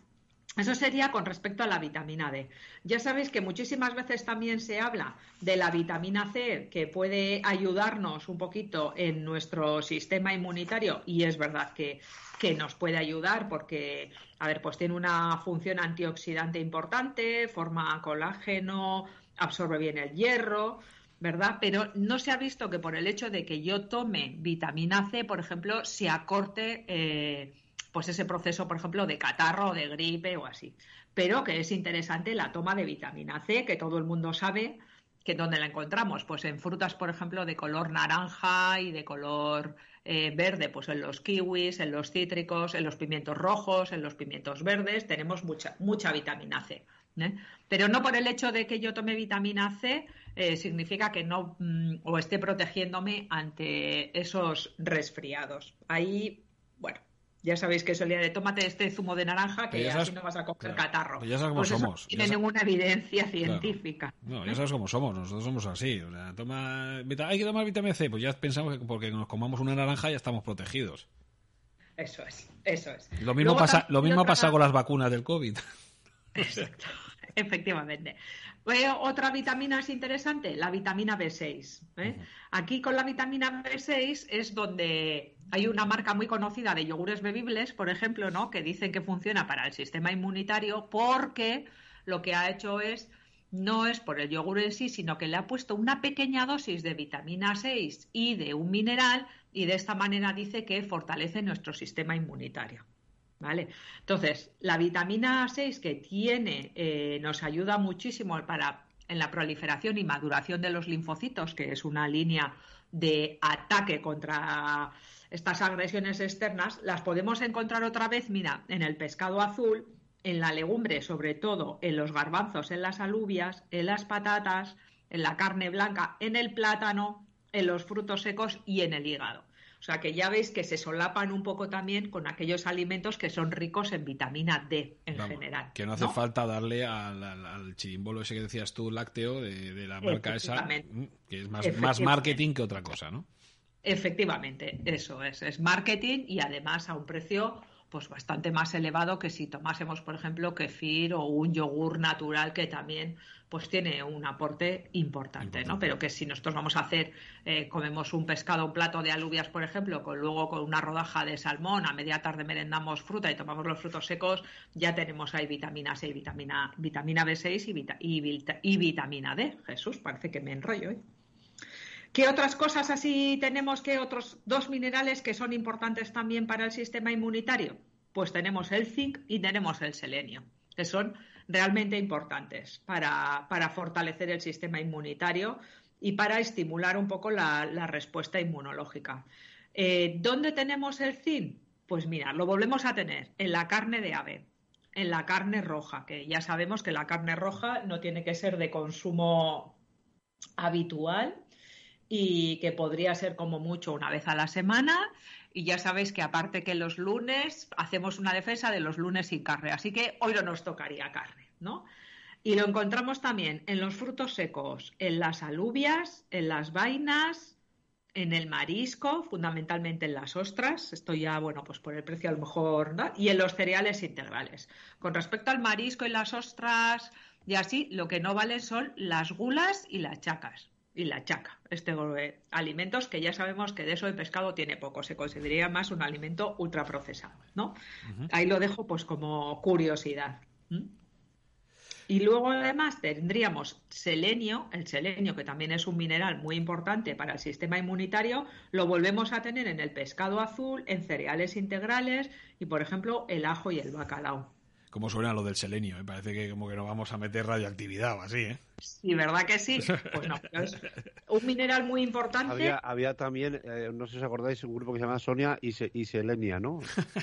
Eso sería con respecto a la vitamina D. Ya sabéis que muchísimas veces también se habla de la vitamina C, que puede ayudarnos un poquito en nuestro sistema inmunitario, y es verdad que, que nos puede ayudar porque, a ver, pues tiene una función antioxidante importante, forma colágeno, absorbe bien el hierro, ¿verdad? Pero no se ha visto que por el hecho de que yo tome vitamina C, por ejemplo, se acorte eh, pues ese proceso, por ejemplo, de catarro o de gripe o así. Pero que es interesante la toma de vitamina C, que todo el mundo sabe que ¿dónde la encontramos? Pues en frutas, por ejemplo, de color naranja y de color eh, verde, pues en los kiwis, en los cítricos, en los pimientos rojos, en los pimientos verdes, tenemos mucha, mucha vitamina C. ¿eh? Pero no por el hecho de que yo tome vitamina C eh, significa que no mm, o esté protegiéndome ante esos resfriados. Ahí, bueno, ya sabéis que eso le de tómate este zumo de naranja que sabes, así no vas a coger claro, catarro. Pues ya sabes cómo pues somos. Eso no tiene ninguna evidencia científica. Claro. No, ya sabes cómo somos, nosotros somos así. O sea, toma, hay que tomar vitamina C, pues ya pensamos que porque nos comamos una naranja ya estamos protegidos. Eso es, eso es. Lo mismo, pasa, lo mismo ha pasado con las vacunas del COVID. Exacto, efectivamente. Eh, otra vitamina es interesante, la vitamina B seis. ¿eh? Uh-huh. Aquí con la vitamina B seis es donde hay una marca muy conocida de yogures bebibles, por ejemplo, ¿no? que dicen que funciona para el sistema inmunitario porque lo que ha hecho es, no es por el yogur en sí, sino que le ha puesto una pequeña dosis de vitamina seis y de un mineral y de esta manera dice que fortalece nuestro sistema inmunitario. ¿Vale? Entonces, la vitamina seis que tiene eh, nos ayuda muchísimo para, en la proliferación y maduración de los linfocitos, que es una línea de ataque contra estas agresiones externas, las podemos encontrar otra vez, mira, en el pescado azul, en la legumbre, sobre todo en los garbanzos, en las alubias, en las patatas, en la carne blanca, en el plátano, en los frutos secos y en el hígado. O sea que ya veis que se solapan un poco también con aquellos alimentos que son ricos en vitamina D en Vamos, general. Que no hace ¿no? falta darle al, al, al chirimbolo ese que decías tú, lácteo, de, de la marca esa, que es más, más marketing que otra cosa, ¿no? Efectivamente, eso es. Es marketing y además a un precio pues bastante más elevado que si tomásemos, por ejemplo, kefir o un yogur natural que también pues tiene un aporte importante, importante. ¿no? Pero que si nosotros vamos a hacer, eh, comemos un pescado, un plato de alubias, por ejemplo, con luego con una rodaja de salmón, a media tarde merendamos fruta y tomamos los frutos secos, ya tenemos ahí vitamina C, vitamina, vitamina B seis y, vita, y, vita, y vitamina D. Jesús, parece que me enrollo, ¿eh? ¿Qué otras cosas así tenemos? ¿Qué otros dos minerales que son importantes también para el sistema inmunitario? Pues tenemos el zinc y tenemos el selenio, que son realmente importantes para, para fortalecer el sistema inmunitario y para estimular un poco la, la respuesta inmunológica. Eh, ¿Dónde tenemos el zinc? Pues mira, lo volvemos a tener en la carne de ave, en la carne roja, que ya sabemos que la carne roja no tiene que ser de consumo habitual, y que podría ser como mucho una vez a la semana, y ya sabéis que aparte que los lunes hacemos una defensa de los lunes sin carne, así que hoy no nos tocaría carne, ¿no? Y lo encontramos también en los frutos secos, en las alubias, en las vainas, en el marisco, fundamentalmente en las ostras, esto ya, bueno, pues por el precio a lo mejor, ¿no? Y en los cereales integrales. Con respecto al marisco y las ostras y así, lo que no valen son las gulas y las chacas. Y la chaca, este eh, alimentos que ya sabemos que de eso el pescado tiene poco, se consideraría más un alimento ultraprocesado, ¿no? Uh-huh. Ahí lo dejo pues como curiosidad. ¿Mm? Y luego además tendríamos selenio, el selenio que también es un mineral muy importante para el sistema inmunitario, lo volvemos a tener en el pescado azul, en cereales integrales y por ejemplo el ajo y el bacalao. ¿Cómo suena lo del selenio? Me parece que como que nos vamos a meter radioactividad o así, ¿eh? Sí, ¿verdad que sí? Pues no, es un mineral muy importante. Había, había también, eh, no sé si os acordáis, un grupo que se llama Sonia y, Se, y Selenia, ¿no?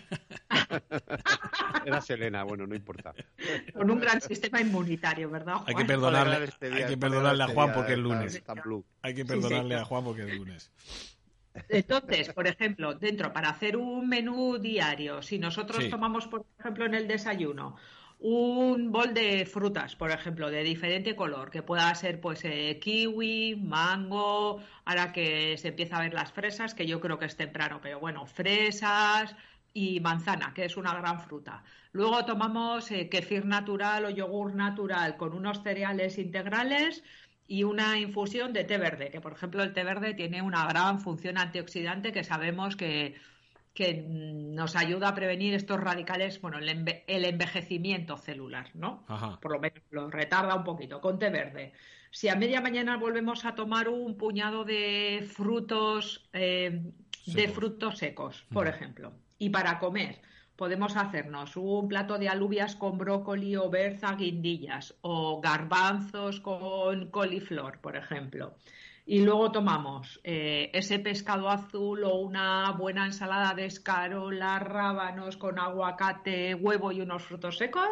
Era Selena, bueno, no importa. Con un gran sistema inmunitario, ¿verdad, Juan? Hay que perdonarle, este día, hay que perdonarle a Juan porque es lunes. Hay que perdonarle sí, sí. a Juan porque es lunes. Entonces, por ejemplo, dentro, para hacer un menú diario, si nosotros sí. tomamos, por ejemplo, en el desayuno, un bol de frutas, por ejemplo, de diferente color, que pueda ser pues eh, kiwi, mango, ahora que se empieza a ver las fresas, que yo creo que es temprano, pero bueno, fresas, y manzana, que es una gran fruta. Luego tomamos eh, kefir natural o yogur natural con unos cereales integrales y una infusión de té verde, que por ejemplo el té verde tiene una gran función antioxidante que sabemos que, que nos ayuda a prevenir estos radicales, bueno, el, enve el envejecimiento celular, ¿no? Ajá. Por lo menos lo retarda un poquito, con té verde. Si a media mañana volvemos a tomar un puñado de frutos, eh, de frutos secos, por uh-huh. ejemplo, y para comer podemos hacernos un plato de alubias con brócoli o berza, guindillas, o garbanzos con coliflor, por ejemplo. Y luego tomamos eh, ese pescado azul o una buena ensalada de escarola, rábanos con aguacate, huevo y unos frutos secos.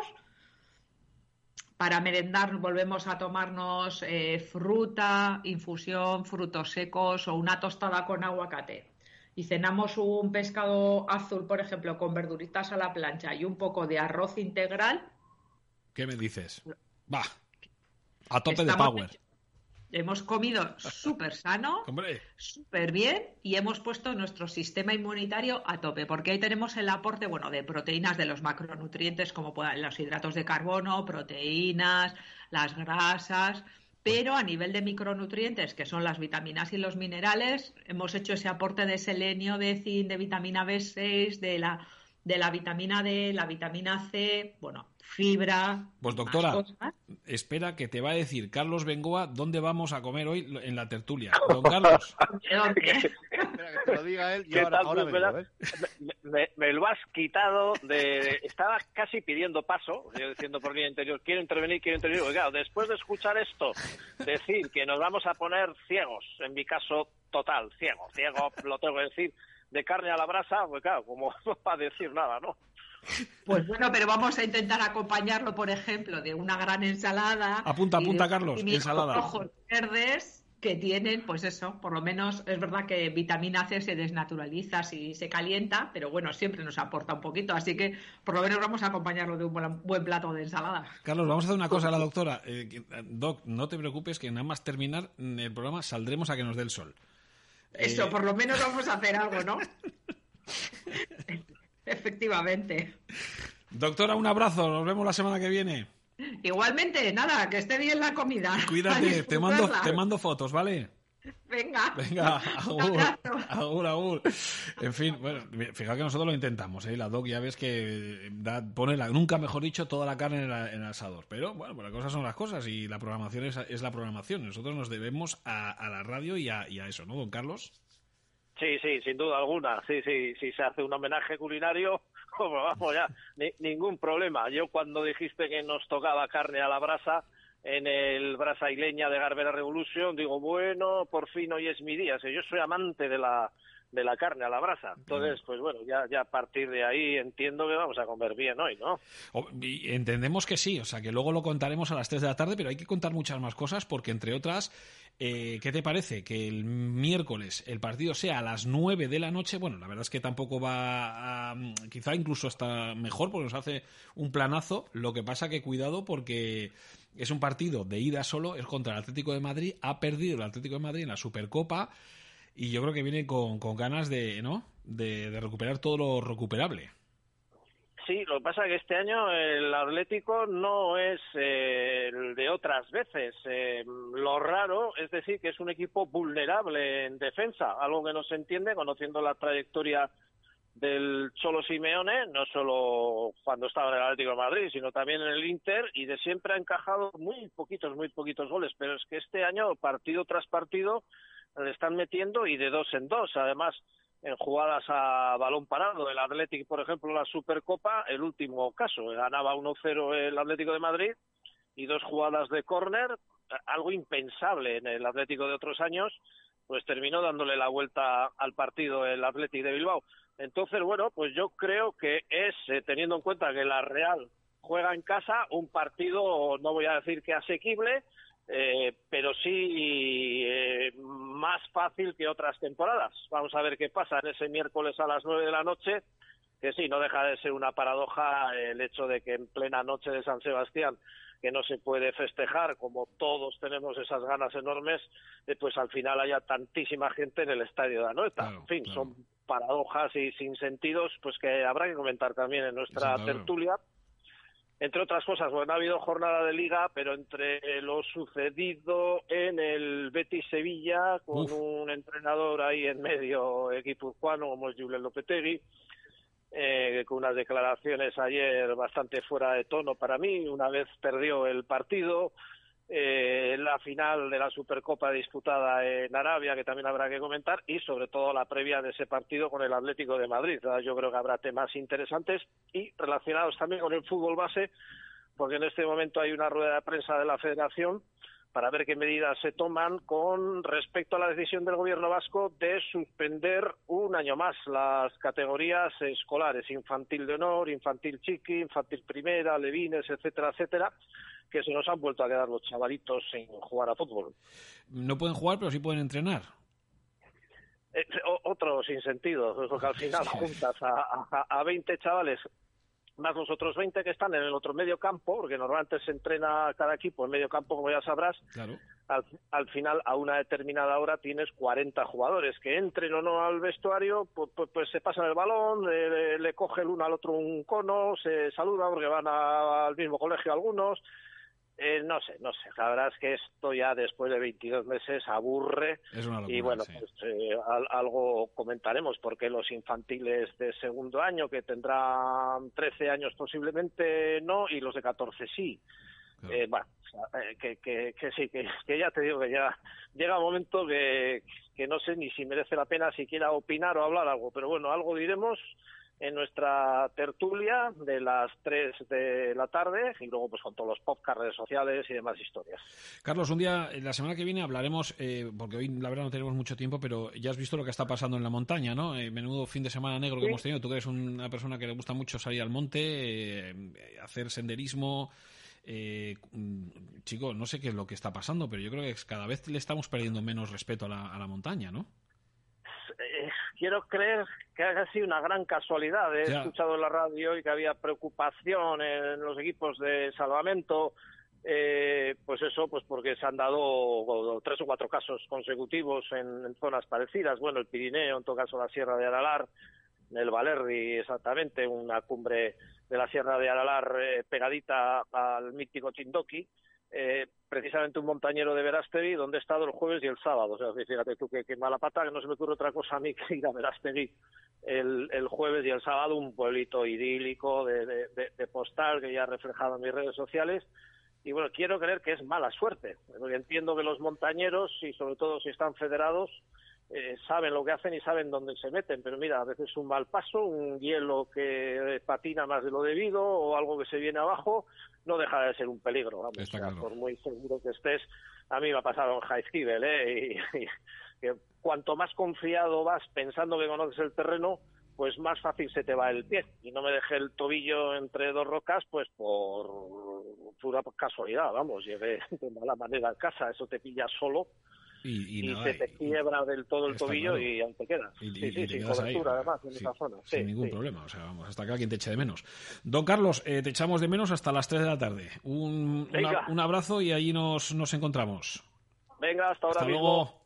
Para merendar volvemos a tomarnos eh, fruta, infusión, frutos secos o una tostada con aguacate. Y cenamos un pescado azul, por ejemplo, con verduritas a la plancha y un poco de arroz integral. ¿Qué me dices? Va, a tope Estamos de power. Hemos comido súper sano, súper bien y hemos puesto nuestro sistema inmunitario a tope, porque ahí tenemos el aporte, bueno, de proteínas, de los macronutrientes como puedan, los hidratos de carbono, proteínas, las grasas, pero a nivel de micronutrientes, que son las vitaminas y los minerales, hemos hecho ese aporte de selenio, de zinc, de vitamina B seis, de la, de la vitamina D, la vitamina C, bueno, fibra. Pues doctora, espera que te va a decir Carlos Bengoa dónde vamos a comer hoy en la tertulia. Don Carlos. Espera, que te lo diga él y ahora, ahora vengo, ¿eh? me, me lo has quitado de... Estaba casi pidiendo paso, yo diciendo por línea interior, quiero intervenir, quiero intervenir. Porque, claro, después de escuchar esto, decir que nos vamos a poner ciegos, en mi caso total, ciego, ciego, lo tengo que decir, de carne a la brasa, pues claro, como no va a decir nada, ¿no? Pues bueno, pero vamos a intentar acompañarlo, por ejemplo, de una gran ensalada. Apunta, apunta, Carlos, ensalada. Rojos verdes que tienen, pues eso, por lo menos es verdad que vitamina C se desnaturaliza si se calienta, pero bueno, siempre nos aporta un poquito, así que por lo menos vamos a acompañarlo de un buen, buen plato de ensalada. Carlos, vamos a hacer una cosa a la doctora. Eh, Doc, no te preocupes que nada más terminar el programa saldremos a que nos dé el sol. Eso, eh... por lo menos vamos a hacer algo, ¿no? Efectivamente. Doctora, un abrazo. Nos vemos la semana que viene. Igualmente, nada, que esté bien la comida. Cuídate, te mando, te mando fotos, ¿vale? Venga. Venga, agur, agur, agur. En fin, bueno, fijaos que nosotros lo intentamos, ¿eh? La Doc ya ves que da, pone, la, nunca mejor dicho, toda la carne en, la, en el asador. Pero bueno, pues las cosas son las cosas y la programación es, es la programación. Nosotros nos debemos a, a la radio y a, y a eso, ¿no, don Carlos? Sí, sí, sin duda alguna. Sí, sí, si se hace un homenaje culinario, pues vamos ya, ni, ningún problema. Yo cuando dijiste que nos tocaba carne a la brasa en el Brasa y Leña de Garbera Revolution, digo, bueno, por fin hoy es mi día. Si yo soy amante de la de la carne a la brasa. Entonces, pues bueno, ya, ya a partir de ahí entiendo que vamos a comer bien hoy, ¿no? Y entendemos que sí, o sea, que luego lo contaremos a las tres de la tarde, pero hay que contar muchas más cosas porque, entre otras, eh, ¿qué te parece? Que el miércoles el partido sea a las nueve de la noche. Bueno, la verdad es que tampoco va a... Quizá incluso hasta mejor porque nos hace un planazo. Lo que pasa que cuidado porque es un partido de ida solo, es contra el Atlético de Madrid. Ha perdido el Atlético de Madrid en la Supercopa. Y yo creo que viene con, con ganas de, ¿no? De, de recuperar todo lo recuperable. Sí, lo que pasa es que este año el Atlético no es eh, el de otras veces. Eh, lo raro es decir que es un equipo vulnerable en defensa, algo que no se entiende conociendo la trayectoria del Cholo Simeone, no solo cuando estaba en el Atlético de Madrid, sino también en el Inter, y de siempre ha encajado muy poquitos, muy poquitos goles. Pero es que este año, partido tras partido, le están metiendo y de dos en dos, además en jugadas a balón parado. El Atlético, por ejemplo, la Supercopa, el último caso, ganaba uno cero el Atlético de Madrid y dos jugadas de córner, algo impensable en el Atlético de otros años, pues terminó dándole la vuelta al partido el Atlético de Bilbao. Entonces, bueno, pues yo creo que es, eh, teniendo en cuenta que la Real juega en casa, un partido, no voy a decir que asequible, Eh, pero sí eh, más fácil que otras temporadas. Vamos a ver qué pasa en ese miércoles a las nueve de la noche, que sí, no deja de ser una paradoja el hecho de que en plena noche de San Sebastián, que no se puede festejar, como todos tenemos esas ganas enormes, eh, pues al final haya tantísima gente en el estadio de Anoeta. Claro, en fin, claro. son paradojas y sinsentidos pues que habrá que comentar también en nuestra Exacto, tertulia. Entre otras cosas, bueno, ha habido jornada de Liga, pero entre lo sucedido en el Betis Sevilla, con Uf. un entrenador ahí en medio guipuzcoano como es Julen Lopetegui, eh, con unas declaraciones ayer bastante fuera de tono para mí, una vez perdió el partido, eh, la final de la Supercopa disputada en Arabia, que también habrá que comentar, y sobre todo la previa de ese partido con el Atlético de Madrid. Yo creo que habrá temas interesantes y relacionados también con el fútbol base, porque en este momento hay una rueda de prensa de la Federación para ver qué medidas se toman con respecto a la decisión del gobierno vasco de suspender un año más las categorías escolares, infantil de honor, infantil chiqui, infantil primera, levines, etcétera, etcétera, que se nos han vuelto a quedar los chavalitos sin jugar a fútbol. No pueden jugar, pero sí pueden entrenar. Eh, o, otro sin sentido, porque al final juntas a, a, a veinte chavales más los otros veinte que están en el otro medio campo, porque normalmente se entrena cada equipo en medio campo, como ya sabrás. Claro. Al, al final, a una determinada hora, tienes cuarenta jugadores que entren o no al vestuario, pues, pues, pues se pasan el balón, le, le coge el uno al otro un cono, se saludan porque van a, al mismo colegio algunos. Eh, no sé, no sé. La verdad es que esto ya después de veintidós meses aburre. Es una locura, y bueno, sí. pues eh, al, algo comentaremos, porque los infantiles de segundo año, que tendrán trece años posiblemente, no, y los de catorce sí. Claro. Eh, bueno, eh, que, que, que sí, que, que ya te digo que ya llega un momento que, que no sé ni si merece la pena siquiera opinar o hablar algo, pero bueno, algo diremos en nuestra tertulia de las tres de la tarde y luego pues con todos los podcasts, redes sociales y demás historias. Carlos, un día, la semana que viene hablaremos, eh, porque hoy la verdad no tenemos mucho tiempo, pero ya has visto lo que está pasando en la montaña, ¿no? Eh, menudo fin de semana negro que sí. hemos tenido. Tú que eres una persona que le gusta mucho salir al monte, eh, hacer senderismo. Eh, chico, no sé qué es lo que está pasando, pero yo creo que cada vez le estamos perdiendo menos respeto a la, a la montaña, ¿no? Eh, quiero creer que ha sido una gran casualidad. He ya. escuchado en la radio y que había preocupación en los equipos de salvamento, eh, pues eso, pues porque se han dado tres o cuatro casos consecutivos en, en zonas parecidas. Bueno, el Pirineo, en todo caso la Sierra de Aralar, el Balerdi, exactamente, una cumbre de la Sierra de Aralar eh, pegadita al mítico Chindoki. Eh, precisamente un montañero de Verástegui, donde he estado el jueves y el sábado. O sea, fíjate tú que, que mala pata, que no se me ocurre otra cosa a mí que ir a Verástegui el, el jueves y el sábado, un pueblito idílico de, de, de, de postal que ya he reflejado en mis redes sociales. Y bueno, quiero creer que es mala suerte, porque entiendo que los montañeros, y sobre todo si están federados, eh, saben lo que hacen y saben dónde se meten, pero mira, a veces un mal paso, un hielo que patina más de lo debido o algo que se viene abajo, no deja de ser un peligro, vamos. Está O sea, claro. por muy seguro que estés, a mí me ha pasado en Jaizkibel, ¿eh? Y, y, que cuanto más confiado vas pensando que conoces el terreno, pues más fácil se te va el pie. Y no me dejé el tobillo entre dos rocas, pues por pura casualidad, vamos, llegué de mala manera a casa, eso te pilla solo. Y, y, y nada, se te quiebra del todo el está tobillo claro. y ahí te quedas. Y, sí, y- sí, y te sin quedas ahí, cobertura además en sí, esa zona. sin Sí, ningún sí. problema. O sea, vamos, hasta que alguien te eche de menos. Don Carlos, eh, te echamos de menos hasta las tres de la tarde. Un, Venga. una- un abrazo y allí nos, nos encontramos. Venga, hasta ahora Hasta mismo. luego.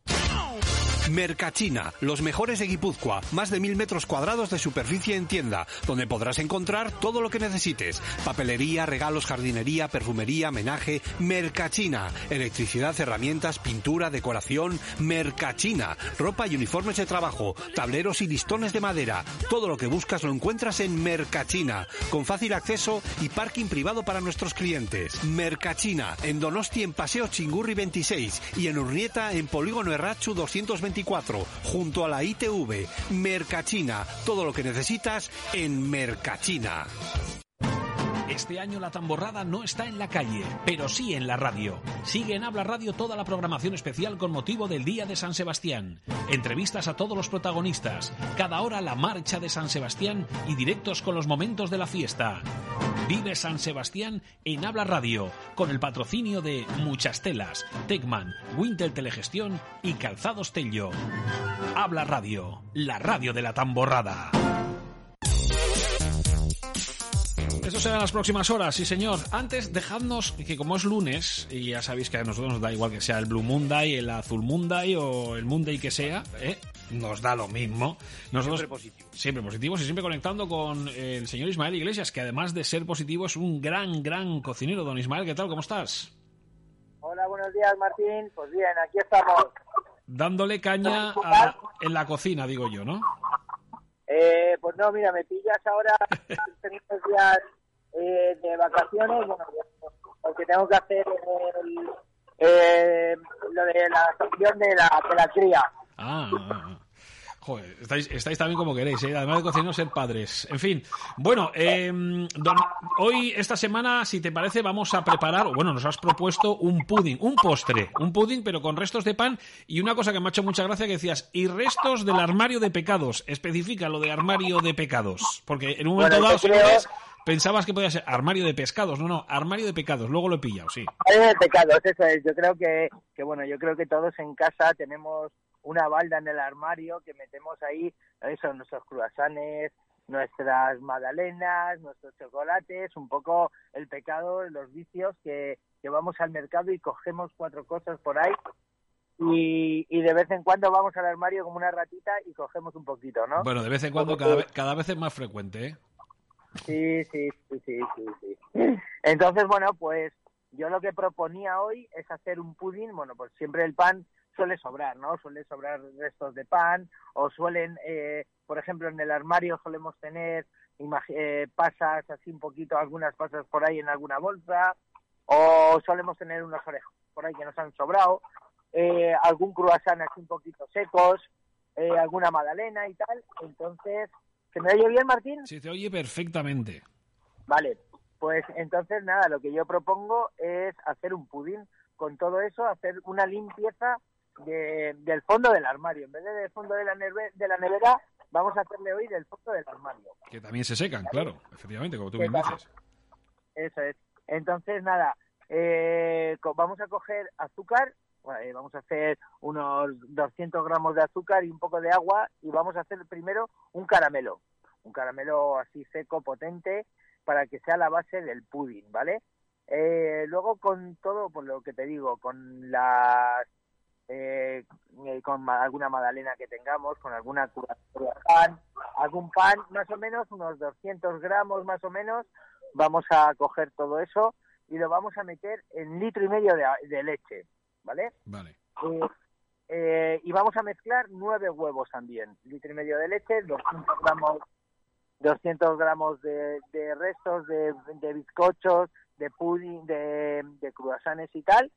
Mercachina, los mejores de Guipúzcoa, más de mil metros cuadrados de superficie en tienda, donde podrás encontrar todo lo que necesites. Papelería, regalos, jardinería, perfumería, menaje. Mercachina, electricidad, herramientas, pintura, decoración. Mercachina, ropa y uniformes de trabajo, tableros y listones de madera. Todo lo que buscas lo encuentras en Mercachina, con fácil acceso y parking privado para nuestros clientes. Mercachina, en Donosti en Paseo Chingurri veintiséis y en Urnieta en Polígono Errachu doscientos veinticuatro, junto a la I T V. Mercachina, todo lo que necesitas en Mercachina. Este año la tamborrada no está en la calle, pero sí en la radio. Sigue en Habla Radio toda la programación especial con motivo del Día de San Sebastián. Entrevistas a todos los protagonistas, cada hora la marcha de San Sebastián y directos con los momentos de la fiesta. Vive San Sebastián en Habla Radio, con el patrocinio de Muchas Telas, Tecman, Winter Telegestión y Calzados Tello. Habla Radio, la radio de la tamborrada. Eso será en las próximas horas, sí señor. Antes, dejadnos que como es lunes, y ya sabéis que a nosotros nos da igual que sea el Blue Monday, el Azul Monday o el Monday que sea, ¿eh? Nos da lo mismo. Nosotros, siempre positivos. Siempre positivos y siempre conectando con el señor Ismael Iglesias, que además de ser positivo es un gran, gran cocinero. Don Ismael, ¿qué tal? ¿Cómo estás? Hola, buenos días, Martín. Pues bien, aquí estamos. Dándole caña a, en la cocina, digo yo, ¿no? Eh, pues no, mira, me pillas ahora en estos días eh, de vacaciones, bueno, porque tengo que hacer el, eh, lo de la sección de la, de la cría. Ah, ah, ah. Joder, estáis, estáis también como queréis, ¿eh? Además de cocineros, ser padres. En fin, bueno, eh, don, hoy, esta semana, si te parece, vamos a preparar, o bueno, nos has propuesto un pudding, un postre, un pudding, pero con restos de pan, y una cosa que me ha hecho mucha gracia que decías, y restos del armario de pecados. Especifica lo de armario de pecados, porque en un momento Bueno, dado, creo... señores, pensabas que podía ser armario de pescados. No, no, armario de pecados, luego lo he pillado, sí. Armario de pecados, eso es. Yo creo que, que, bueno, yo creo que todos en casa tenemos una balda en el armario que metemos ahí, eso, nuestros cruasanes, nuestras magdalenas, nuestros chocolates, un poco el pecado, los vicios que, que vamos al mercado y cogemos cuatro cosas por ahí y, y de vez en cuando vamos al armario como una ratita y cogemos un poquito, ¿no? Bueno, de vez en cuando, cada vez, cada vez es más frecuente, ¿eh? Sí, sí, sí, sí, sí, sí. Entonces, bueno, pues yo lo que proponía hoy es hacer un pudding, bueno, pues siempre el pan suele sobrar, ¿no? Suele sobrar restos de pan o suelen, eh, por ejemplo, en el armario solemos tener eh, pasas así un poquito, algunas pasas por ahí en alguna bolsa o solemos tener unos orejos por ahí que nos han sobrado, eh, algún croissant así un poquito secos, eh, alguna magdalena y tal. Entonces, ¿se me oye bien, Martín? Sí, te oye perfectamente. Vale, pues entonces nada, lo que yo propongo es hacer un pudding con todo eso, hacer una limpieza De, del fondo del armario. En vez de del fondo de la, neve, de la nevera, vamos a hacerle hoy del fondo del armario. Que también se secan, claro, efectivamente, como tú que bien también, dices. Eso es. Entonces, nada, eh, vamos a coger azúcar, eh, vamos a hacer unos doscientos gramos de azúcar y un poco de agua y vamos a hacer primero un caramelo. Un caramelo así seco, potente, para que sea la base del pudding, ¿vale? Eh, luego con todo, por lo que te digo, con las Eh, con ma- alguna magdalena que tengamos, con alguna pan, algún pan, más o menos, unos doscientos gramos más o menos, vamos a coger todo eso y lo vamos a meter en litro y medio de, de leche, ¿vale? Vale. Eh, eh, y vamos a mezclar nueve huevos también, litro y medio de leche, doscientos gramos, doscientos gramos de, de restos de, de bizcochos, de pudding, de, de cruasanes y tal,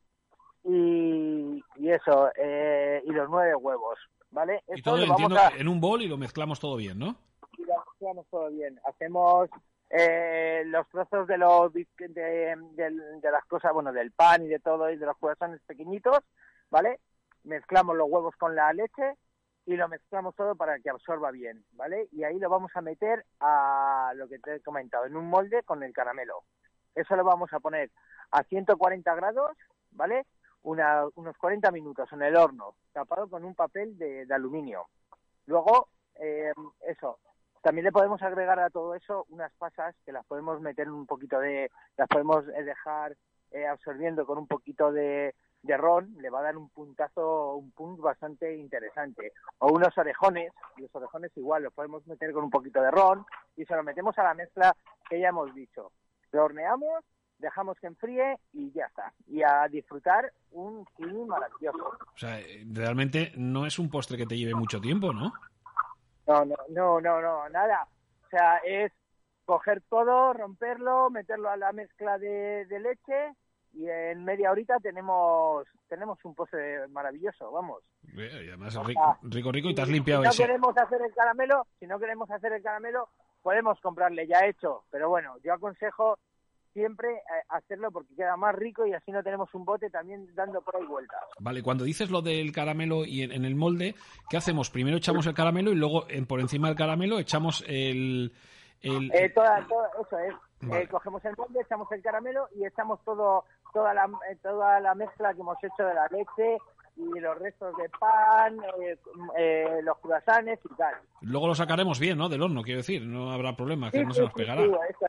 y, y eso, eh, y los nueve huevos, ¿vale? Y Esto todo, lo vamos entiendo, a... en un bol y lo mezclamos todo bien, ¿no? Y lo mezclamos todo bien. Hacemos eh, los trozos de los de, de, de las cosas, bueno, del pan y de todo, y de los croissants pequeñitos, ¿vale? Mezclamos los huevos con la leche y lo mezclamos todo para que absorba bien, ¿vale? Y ahí lo vamos a meter a lo que te he comentado, en un molde con el caramelo. Eso lo vamos a poner a ciento cuarenta grados, ¿vale? Una, unos cuarenta minutos en el horno, tapado con un papel de, de aluminio. Luego, eh, eso, también le podemos agregar a todo eso unas pasas que las podemos meter un poquito de, las podemos dejar eh, absorbiendo con un poquito de, de ron, le va a dar un puntazo, un punto bastante interesante. O unos orejones, los orejones igual, los podemos meter con un poquito de ron y se lo metemos a la mezcla que ya hemos dicho. Lo horneamos, dejamos que enfríe y ya está. Y a disfrutar un pudding maravilloso. O sea, realmente no es un postre que te lleve mucho tiempo, ¿no? No, no, no, no, no, nada. O sea, es coger todo, romperlo, meterlo a la mezcla de, de leche y en media horita tenemos tenemos un postre maravilloso, vamos. Y además rico, rico, rico y te has limpiado si no ese. queremos hacer el caramelo, si no queremos hacer el caramelo, podemos comprarle ya hecho. Pero bueno, yo aconsejo siempre hacerlo porque queda más rico y así no tenemos un bote también dando por ahí vueltas. Vale, cuando dices lo del caramelo y en, en el molde, ¿qué hacemos? Primero echamos el caramelo y luego en, por encima del caramelo echamos el... el... Eh, toda, toda, eso es. Vale. Eh, cogemos el molde, echamos el caramelo y echamos todo toda la, toda la mezcla que hemos hecho de la leche y los restos de pan, eh, eh, los croissants y tal. Luego lo sacaremos bien, ¿no? Del horno, quiero decir, no habrá problema, que Sí, no sí, se nos sí, pegará. sí, eso es, eso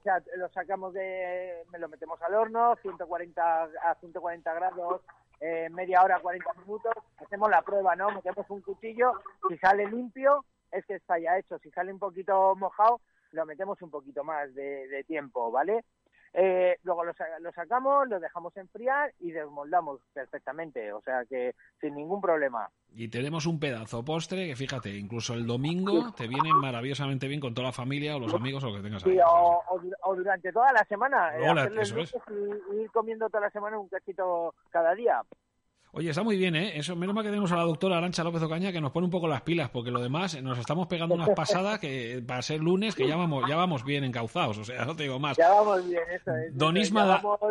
sea, lo sacamos de, me lo metemos al horno, ciento cuarenta a ciento cuarenta grados, eh, media hora, cuarenta minutos, hacemos la prueba, ¿no? Metemos un cuchillo, si sale limpio, es que está ya hecho, si sale un poquito mojado, lo metemos un poquito más de, de tiempo, ¿vale? Eh, luego lo, lo sacamos, lo dejamos enfriar y desmoldamos perfectamente, o sea que sin ningún problema. Y tenemos un pedazo postre que, fíjate, incluso el domingo te viene maravillosamente bien con toda la familia o los amigos o lo que tengas ahí. Sí, o, o, o durante toda la semana, eh, Hola, hacerle eso es. y ir comiendo toda la semana un cachito cada día. Oye, está muy bien, ¿eh? Eso, menos mal que tenemos a la doctora Arantxa López Ocaña que nos pone un poco las pilas, porque lo demás nos estamos pegando unas pasadas que va a ser lunes, que ya vamos, ya vamos bien encauzados, o sea, no te digo más. Ya vamos bien, eso es. Don eso, Isma, la... vamos...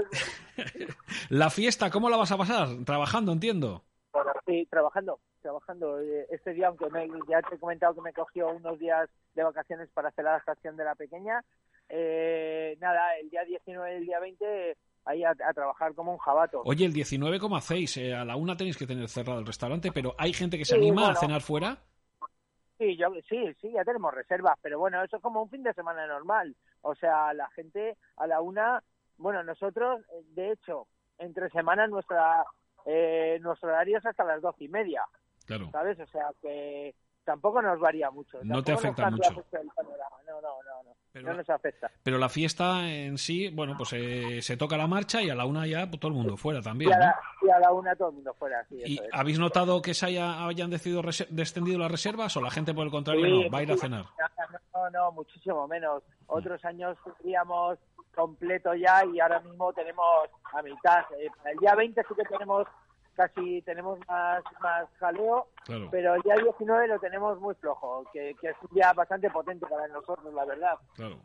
la fiesta, ¿cómo la vas a pasar? Trabajando, entiendo. Bueno, sí, trabajando, trabajando. Este día, aunque me, ya te he comentado que me cogió unos días de vacaciones para hacer la adaptación de la pequeña, eh, nada, el día diecinueve y el día veinte... ahí a, a trabajar como un jabato. Oye, el diecinueve coma seis, eh, a la una tenéis que tener cerrado el restaurante, pero ¿hay gente que se sí, anima bueno, a cenar fuera? Sí, yo, sí, sí, ya tenemos reservas, pero bueno, eso es como un fin de semana normal. O sea, la gente a la una, bueno, nosotros, de hecho, entre semanas nuestra eh, nuestro horario es hasta las doce y media. Claro. ¿Sabes? O sea, que tampoco nos varía mucho. No te Tampoco afecta nos cambia mucho. el panorama. No, no, no, no. Pero, no nos afecta. Pero la fiesta en sí, bueno, pues eh, se toca la marcha y a la una ya pues, todo el mundo fuera también, Y a, ¿no? la, y a la una todo el mundo fuera, sí. ¿Y eso es. habéis notado que se haya, hayan decidido reser- descendido las reservas o la gente, por el contrario, Sí, no, va a ir a cenar? No, no, muchísimo menos. Otros años tendríamos completo ya y ahora mismo tenemos a mitad. Eh, para el día veinte sí que tenemos casi tenemos más, más jaleo, Claro. pero el día diecinueve lo tenemos muy flojo, que, que es un día bastante potente para nosotros, la verdad. Claro.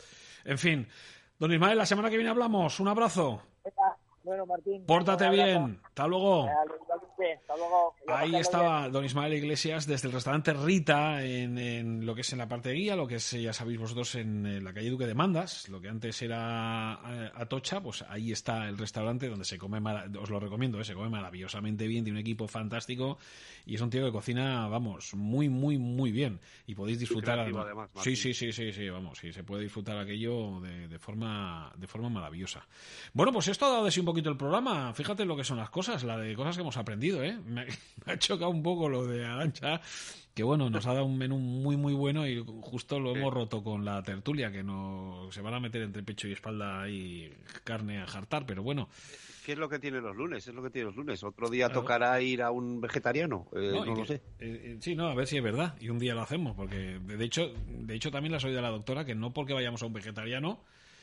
En fin, don Ismael, la semana que viene hablamos. Un abrazo. Venga, bueno, Martín. Pórtate un abrazo. bien. Hasta luego. Vale, igualmente. Hasta luego. Ya, Ahí pásalo estaba bien. don Ismael Iglesias desde el restaurante Rita en, en lo que es en la parte de guía, lo que es, ya sabéis vosotros, en, eh, la calle Duque de Mandas, lo que antes era eh, Atocha, pues ahí está el restaurante donde se come, mara- os lo recomiendo, eh, se come maravillosamente bien, tiene un equipo fantástico y es un tío que cocina, vamos, muy, muy, muy bien y podéis disfrutar. creativo, además. además, sí, Martín. sí, sí, sí, sí, vamos, sí, se puede disfrutar aquello de, de forma de forma maravillosa. Bueno, pues esto ha dado de sí un poquito el programa. Fíjate lo que son las cosas, la de cosas que hemos aprendido, ¿eh? Me, me ha chocado un poco lo de Arantxa, que bueno, nos ha dado un menú muy muy bueno y justo lo hemos roto con la tertulia, que nos se van a meter entre pecho y espalda y carne a jartar, pero bueno. ¿Qué es lo que tiene los lunes? Es lo que tiene los lunes. Otro día Claro. tocará ir a un vegetariano. Eh, No, no y lo que- sé. eh, eh, sí, no, a ver si es verdad. Y un día lo hacemos, porque de hecho, de hecho también la has oído a la doctora que no porque vayamos a un vegetariano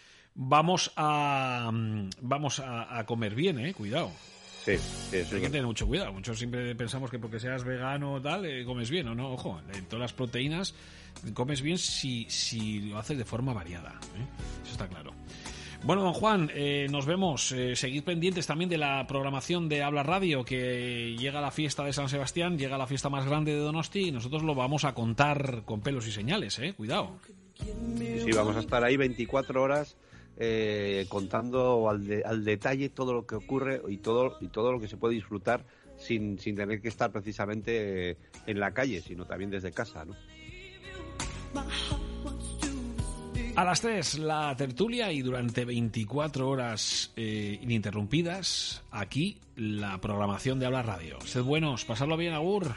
vamos a mm, vamos a, a comer bien, eh. Cuidado. Sí, sí, eso Hay que es tener mucho cuidado. Muchos siempre pensamos que porque seas vegano o tal, eh, comes bien, o no. Ojo, en todas las proteínas comes bien si, si lo haces de forma variada, ¿eh? Eso está claro. Bueno, don Juan, eh, nos vemos. Eh, seguid pendientes también de la programación de Habla Radio, que llega la fiesta de San Sebastián, llega la fiesta más grande de Donosti y nosotros lo vamos a contar con pelos y señales, ¿eh? Cuidado. Sí, sí, vamos a estar ahí veinticuatro horas eh, contando al, de- al detalle todo lo que ocurre y todo y todo lo que se puede disfrutar sin, sin tener que estar precisamente eh, en la calle, sino también desde casa, ¿no? A las tres, la tertulia y durante veinticuatro horas eh, ininterrumpidas, aquí la programación de Habla Radio. Sed buenos, pasadlo bien, agur.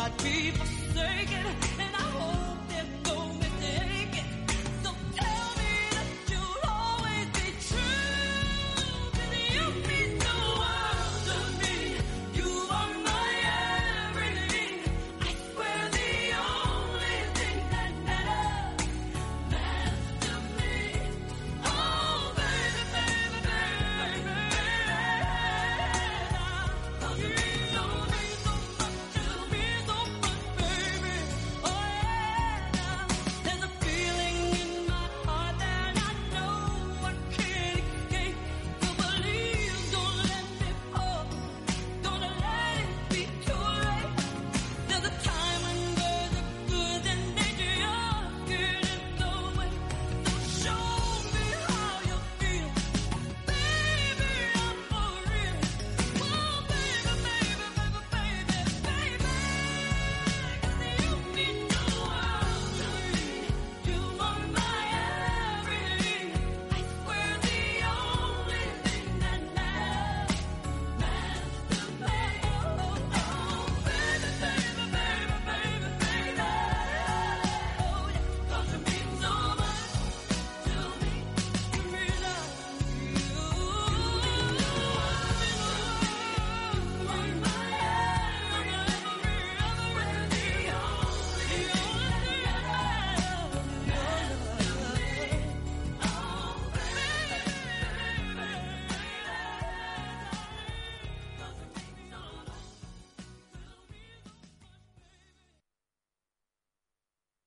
what people